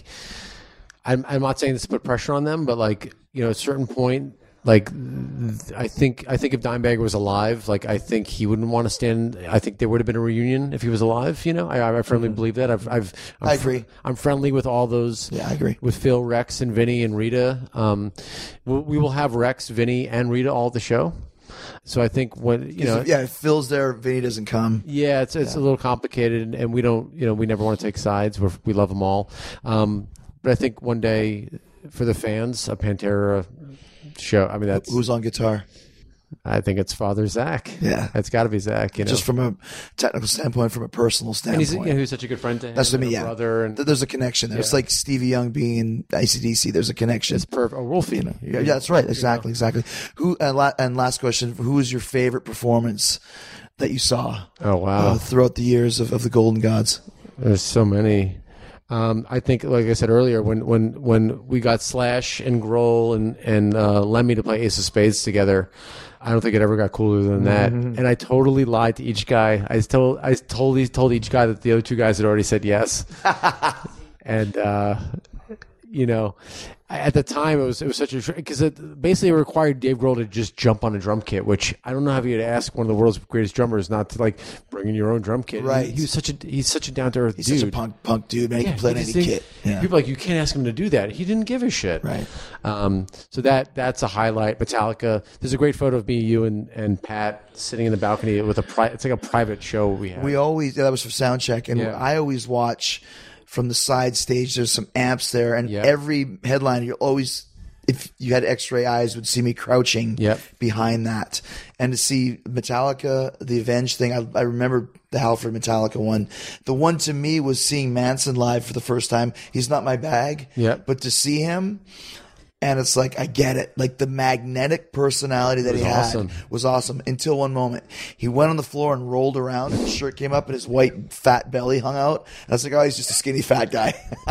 I'm, I'm not saying this to put pressure on them, but like you know, at a certain point. Like, I think I think if Dimebag was alive, like I think he wouldn't want to stand. I think there would have been a reunion if he was alive. You know, I, I firmly believe that. I've, I've I'm I agree. I'm friendly with all those. Yeah, I agree. With Phil, Rex, and Vinny and Rita. Um, we, we will have Rex, Vinny, and Rita all at the show. So I think when you know, yeah, if Phil's there, Vinny doesn't come. yeah, it's it's a little complicated, and, and we don't, you know, we never want to take sides. We're, we love them all, um, but I think one day for the fans, a Pantera show. I mean, that's Who's on guitar? I think it's Father Zach. Yeah. it's got to be Zach. You know, Just from a technical standpoint, from a personal and standpoint. he's you know, he's such a good friend to him. That's what I and mean. a Yeah, brother, and Th- there's a connection there. It's Yeah. like Stevie Young being in A C D C. There's a connection. it's perfect. Oh, Wolfie. Yeah, yeah, that's right. Exactly, exactly. Who and, la- and last question: who was your favorite performance that you saw Oh wow, uh, throughout the years of, of the Golden Gods? there's so many. Um, I think, like I said earlier, when when when we got Slash and Grohl and and uh, Lemmy to play Ace of Spades together, I don't think it ever got cooler than that. And I totally lied to each guy. I told I totally told each guy that the other two guys had already said yes. and uh, you know, at the time it was it was such a because it basically required Dave Grohl to just jump on a drum kit, which I don't know how you would ask one of the world's greatest drummers not to like bring in your own drum kit. Right. He, he was such a he's such a down to earth He's dude. such a punk punk dude, man. He Yeah, can play he on just any didn't- kit. Yeah. People are like, you can't ask him to do that. He didn't give a shit. Right. Um, so that that's a highlight. Metallica. There's a great photo of me, you, and, and Pat sitting in the balcony with a pri- it's like a private show we had. We always yeah, that was for sound check, and Yeah. I always watch from the side stage. There's some amps there, and Yeah. every headliner you'll always if you had X-ray eyes, would see me crouching Yep. behind that. And to see Metallica, the Avenged thing, I, I remember the Halford Metallica one. The one to me was seeing Manson live for the first time. He's not my bag, Yep. but to see him, and it's like, I get it. Like the magnetic personality that was he had awesome. was awesome until one moment. He went on the floor and rolled around, and his shirt came up and his white fat belly hung out. And I was like, oh, he's just a skinny fat guy.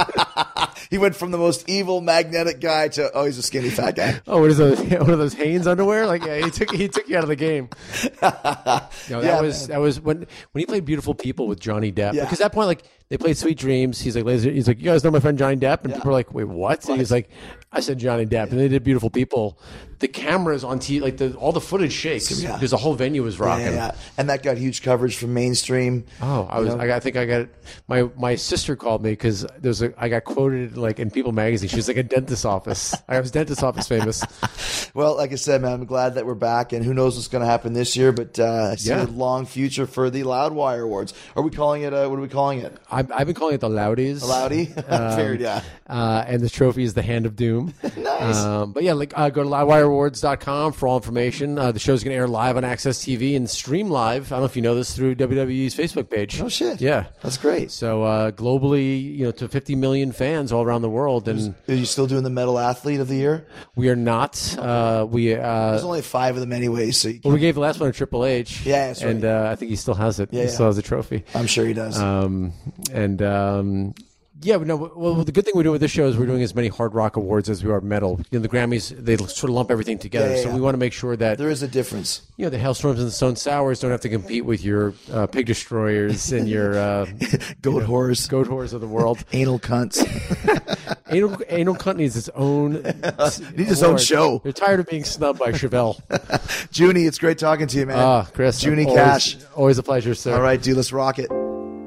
He went from the most evil magnetic guy to, oh, he's a skinny fat guy. Oh, what is those? One of those Hanes underwear? Like, yeah, he took he took you out of the game. No, that Yeah, was man. that was when when he played Beautiful People with Johnny Depp. Yeah. Because at that point, like they played Sweet Dreams. He's like, he's like, you guys know my friend Johnny Depp, and Yeah. people are like, wait, what? And he's like, I said Johnny Depp, and they did Beautiful People. The cameras on T V, like the all the footage shakes Yeah. because the whole venue was Yeah, rocking. yeah, yeah. And that got huge coverage from mainstream. Oh, I You was. know? I, got- I think I got my my sister called me because there's a. I got quoted like in People magazine. She was like a dentist's office. I was dentist's office famous. Well, like I said, man, I'm glad that we're back, and who knows what's going to happen this year, but uh, I see Yeah. a long future for the Loudwire Awards. Are we calling it, uh, what are we calling it? I've, I've been calling it the Loudies. A Loudy? Um, Figured, yeah. Uh, and the trophy is the Hand of Doom. Nice. Um, but yeah, like uh, go to loudwire awards dot com for all information. Uh, the show's going to air live on Access T V and stream live. I don't know if you know this through W W E's Facebook page. Oh, shit. Yeah. That's great. So uh, globally, you know, to fifty million fans all around the world, and Are you still doing the Metal Athlete of the Year? we are not. Uh, we uh, There's only five of them anyway, so you well, we gave the last one to Triple H. Yeah, that's right. and uh, I think he still has it. Yeah, he yeah. still has the trophy. I'm sure he does. Um, and um, yeah, but no. Well, the good thing we're doing with this show is we're doing as many hard rock awards as we are metal. You know, the Grammys, they sort of lump everything together, Yeah, yeah, so yeah. we want to make sure that there is a difference. you know the Hailstorms and the Stone Sours don't have to compete with your uh, Pig Destroyers and your uh, Goat horse. Goat Whores of the world. Anal cunts. Anal, Anal Cunt needs its own. Needs its own award. show. They're tired of being snubbed by Chevelle. Junie, it's great talking to you, man. Ah, Chris, Junie always, Cash. always a pleasure, sir. All right, dude, let's rock it.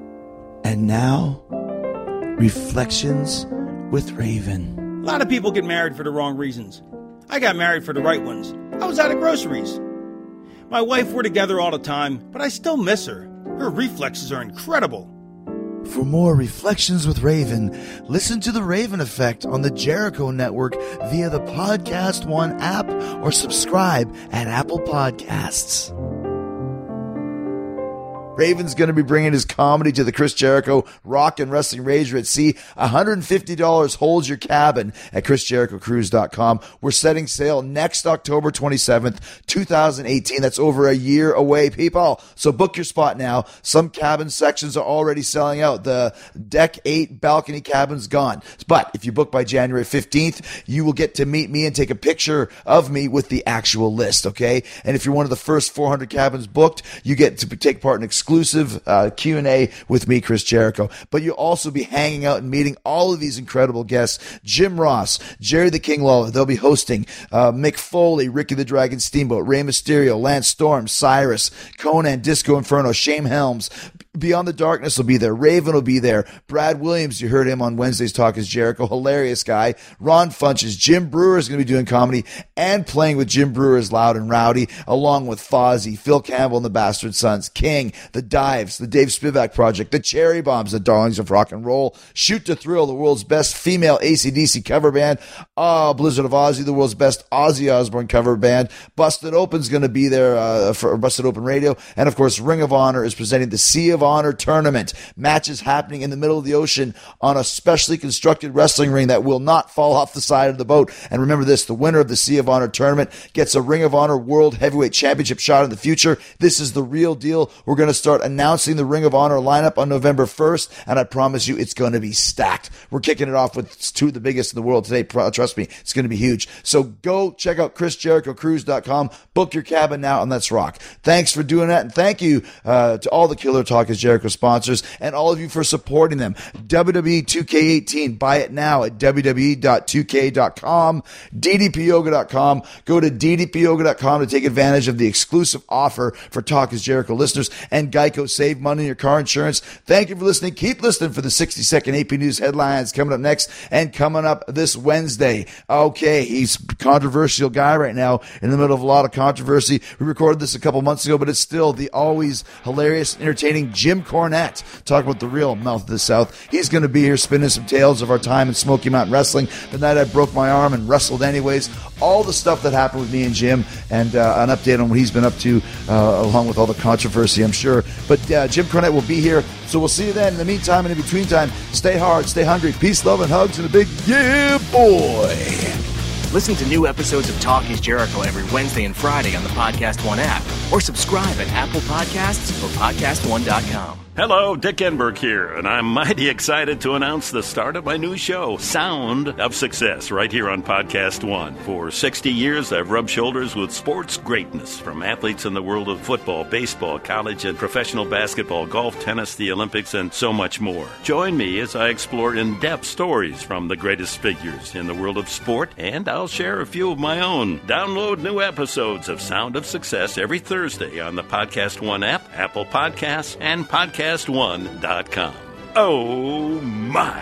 And now, Reflections with Raven. A lot of people get married for the wrong reasons. I got married for the right ones. I was out of groceries. My wife, we're together all the time, but I still miss her. Her reflexes are incredible. For more Reflections with Raven, listen to The Raven Effect on the Jericho Network via the Podcast One app or subscribe at Apple Podcasts. Raven's going to be bringing his comedy to the Chris Jericho Rock and Wrestling Rager at Sea. one hundred fifty dollars holds your cabin at chris jericho cruise dot com. We're setting sail next October twenty-seventh, twenty eighteen. That's over a year away, people. So book your spot now. Some cabin sections are already selling out. The deck eight balcony cabin's gone. But if you book by January fifteenth, you will get to meet me and take a picture of me with the actual list, okay? And if you're one of the first four hundred cabins booked, you get to take part in exclusive uh, Q and A with me, Chris Jericho. But you'll also be hanging out and meeting all of these incredible guests. Jim Ross, Jerry the King Lawler. They'll be hosting uh, Mick Foley, Ricky the Dragon Steamboat, Rey Mysterio, Lance Storm, Cyrus, Conan, Disco Inferno, Shane Helms. Beyond the Darkness will be there. Raven will be there. Brad Williams, you heard him on Wednesday's Talk is Jericho. Hilarious guy. Ron Funches. Jim Brewer is going to be doing comedy and playing with Jim Brewer's Loud and Rowdy, along with Fozzy, Phil Campbell and the Bastard Sons, King, The Dives, The Dave Spivak Project, The Cherry Bombs, The Darlings of Rock and Roll, Shoot to Thrill, the world's best female A C D C cover band, uh, Blizzard of Ozzy, the world's best Ozzy Osbourne cover band. Busted Open's going to be there uh, for Busted Open Radio. And, of course, Ring of Honor is presenting the Sea of Honor tournament. Matches happening in the middle of the ocean on a specially constructed wrestling ring that will not fall off the side of the boat. And remember this, the winner of the Sea of Honor tournament gets a Ring of Honor World Heavyweight Championship shot in the future. This is the real deal. We're going to start announcing the Ring of Honor lineup on November first, and I promise you it's going to be stacked. We're kicking it off with two of the biggest in the world today. Trust me, it's going to be huge. So go check out chris jericho cruise dot com, book your cabin now, and let's rock. Thanks for doing that, and thank you uh, to all the Killer Talk is Jericho sponsors and all of you for supporting them. W W E two K eighteen, buy it now at w w e dot two k dot com, d d p yoga dot com. Go to d d p yoga dot com to take advantage of the exclusive offer for Talk is Jericho listeners, and Geico, save money on your car insurance. Thank you for listening. Keep listening for the sixty second A P News headlines coming up next and coming up this Wednesday. Okay, he's a controversial guy right now, in the middle of a lot of controversy. We recorded this a couple months ago, but it's still the always hilarious, entertaining Jim Cornette. Talk about the real mouth of the South. He's going to be here spinning some tales of our time in Smoky Mountain Wrestling. The night I broke my arm and wrestled anyways. All the stuff that happened with me and Jim, and uh, an update on what he's been up to, uh, along with all the controversy, I'm sure. But uh, Jim Cornette will be here, so we'll see you then. In the meantime and in between time, stay hard, stay hungry, peace, love, and hugs, and a big yeah, boy. Listen to new episodes of Talk is Jericho every Wednesday and Friday on the Podcast One app, or subscribe at Apple Podcasts or podcast one dot com. Hello, Dick Enberg here, and I'm mighty excited to announce the start of my new show, Sound of Success, right here on Podcast One. For sixty years, I've rubbed shoulders with sports greatness, from athletes in the world of football, baseball, college and professional basketball, golf, tennis, the Olympics, and so much more. Join me as I explore in-depth stories from the greatest figures in the world of sport, and I'll share a few of my own. Download new episodes of Sound of Success every Thursday on the Podcast One app, Apple Podcasts, and podcast one dot com. Oh, my.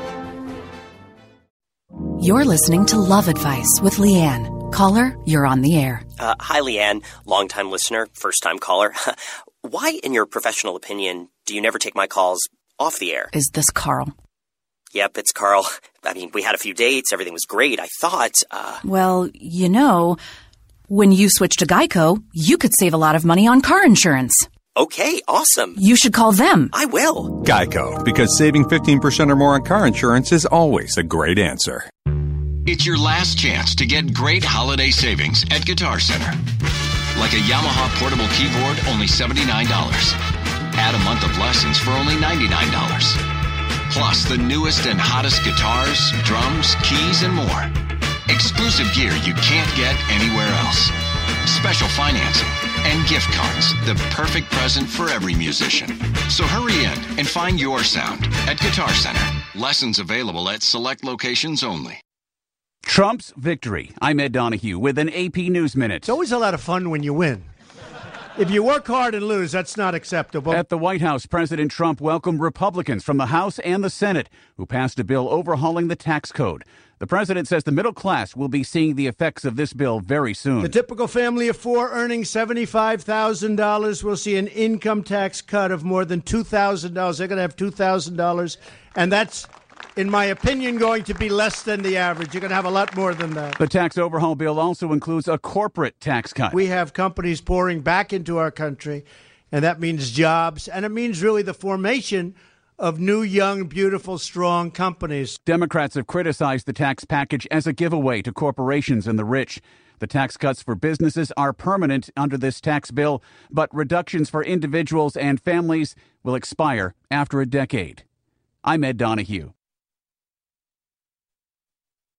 You're listening to Love Advice with Leanne. Caller, you're on the air. Uh, hi, Leanne. Longtime listener, first-time caller. Why, in your professional opinion, do you never take my calls off the air? Is this Carl? Yep, it's Carl. I mean, we had a few dates. Everything was great. I thought, uh... Well, you know, when you switch to Geico, you could save a lot of money on car insurance. Okay, awesome. You should call them. I will. Geico, because saving fifteen percent or more on car insurance is always a great answer. It's your last chance to get great holiday savings at Guitar Center. Like a Yamaha portable keyboard, only seventy-nine dollars. Add a month of lessons for only ninety-nine dollars. Plus the newest and hottest guitars, drums, keys, and more. Exclusive gear you can't get anywhere else. Special financing and gift cards, the perfect present for every musician. So hurry in and find your sound at Guitar Center. Lessons available at select locations only. Trump's victory. I'm Ed Donahue with an A P News Minute. It's always a lot of fun when you win. If you work hard and lose, that's not acceptable. At the White House, President Trump welcomed Republicans from the House and the Senate who passed a bill overhauling the tax code. The president says the middle class will be seeing the effects of this bill very soon. The typical family of four earning seventy-five thousand dollars will see an income tax cut of more than two thousand dollars. They're going to have two thousand dollars, and that's, in my opinion, going to be less than the average. You're going to have a lot more than that. The tax overhaul bill also includes a corporate tax cut. We have companies pouring back into our country, and that means jobs, and it means really the formation of new, young, beautiful, strong companies. Democrats have criticized the tax package as a giveaway to corporations and the rich. The tax cuts for businesses are permanent under this tax bill, but reductions for individuals and families will expire after a decade. I'm Ed Donahue.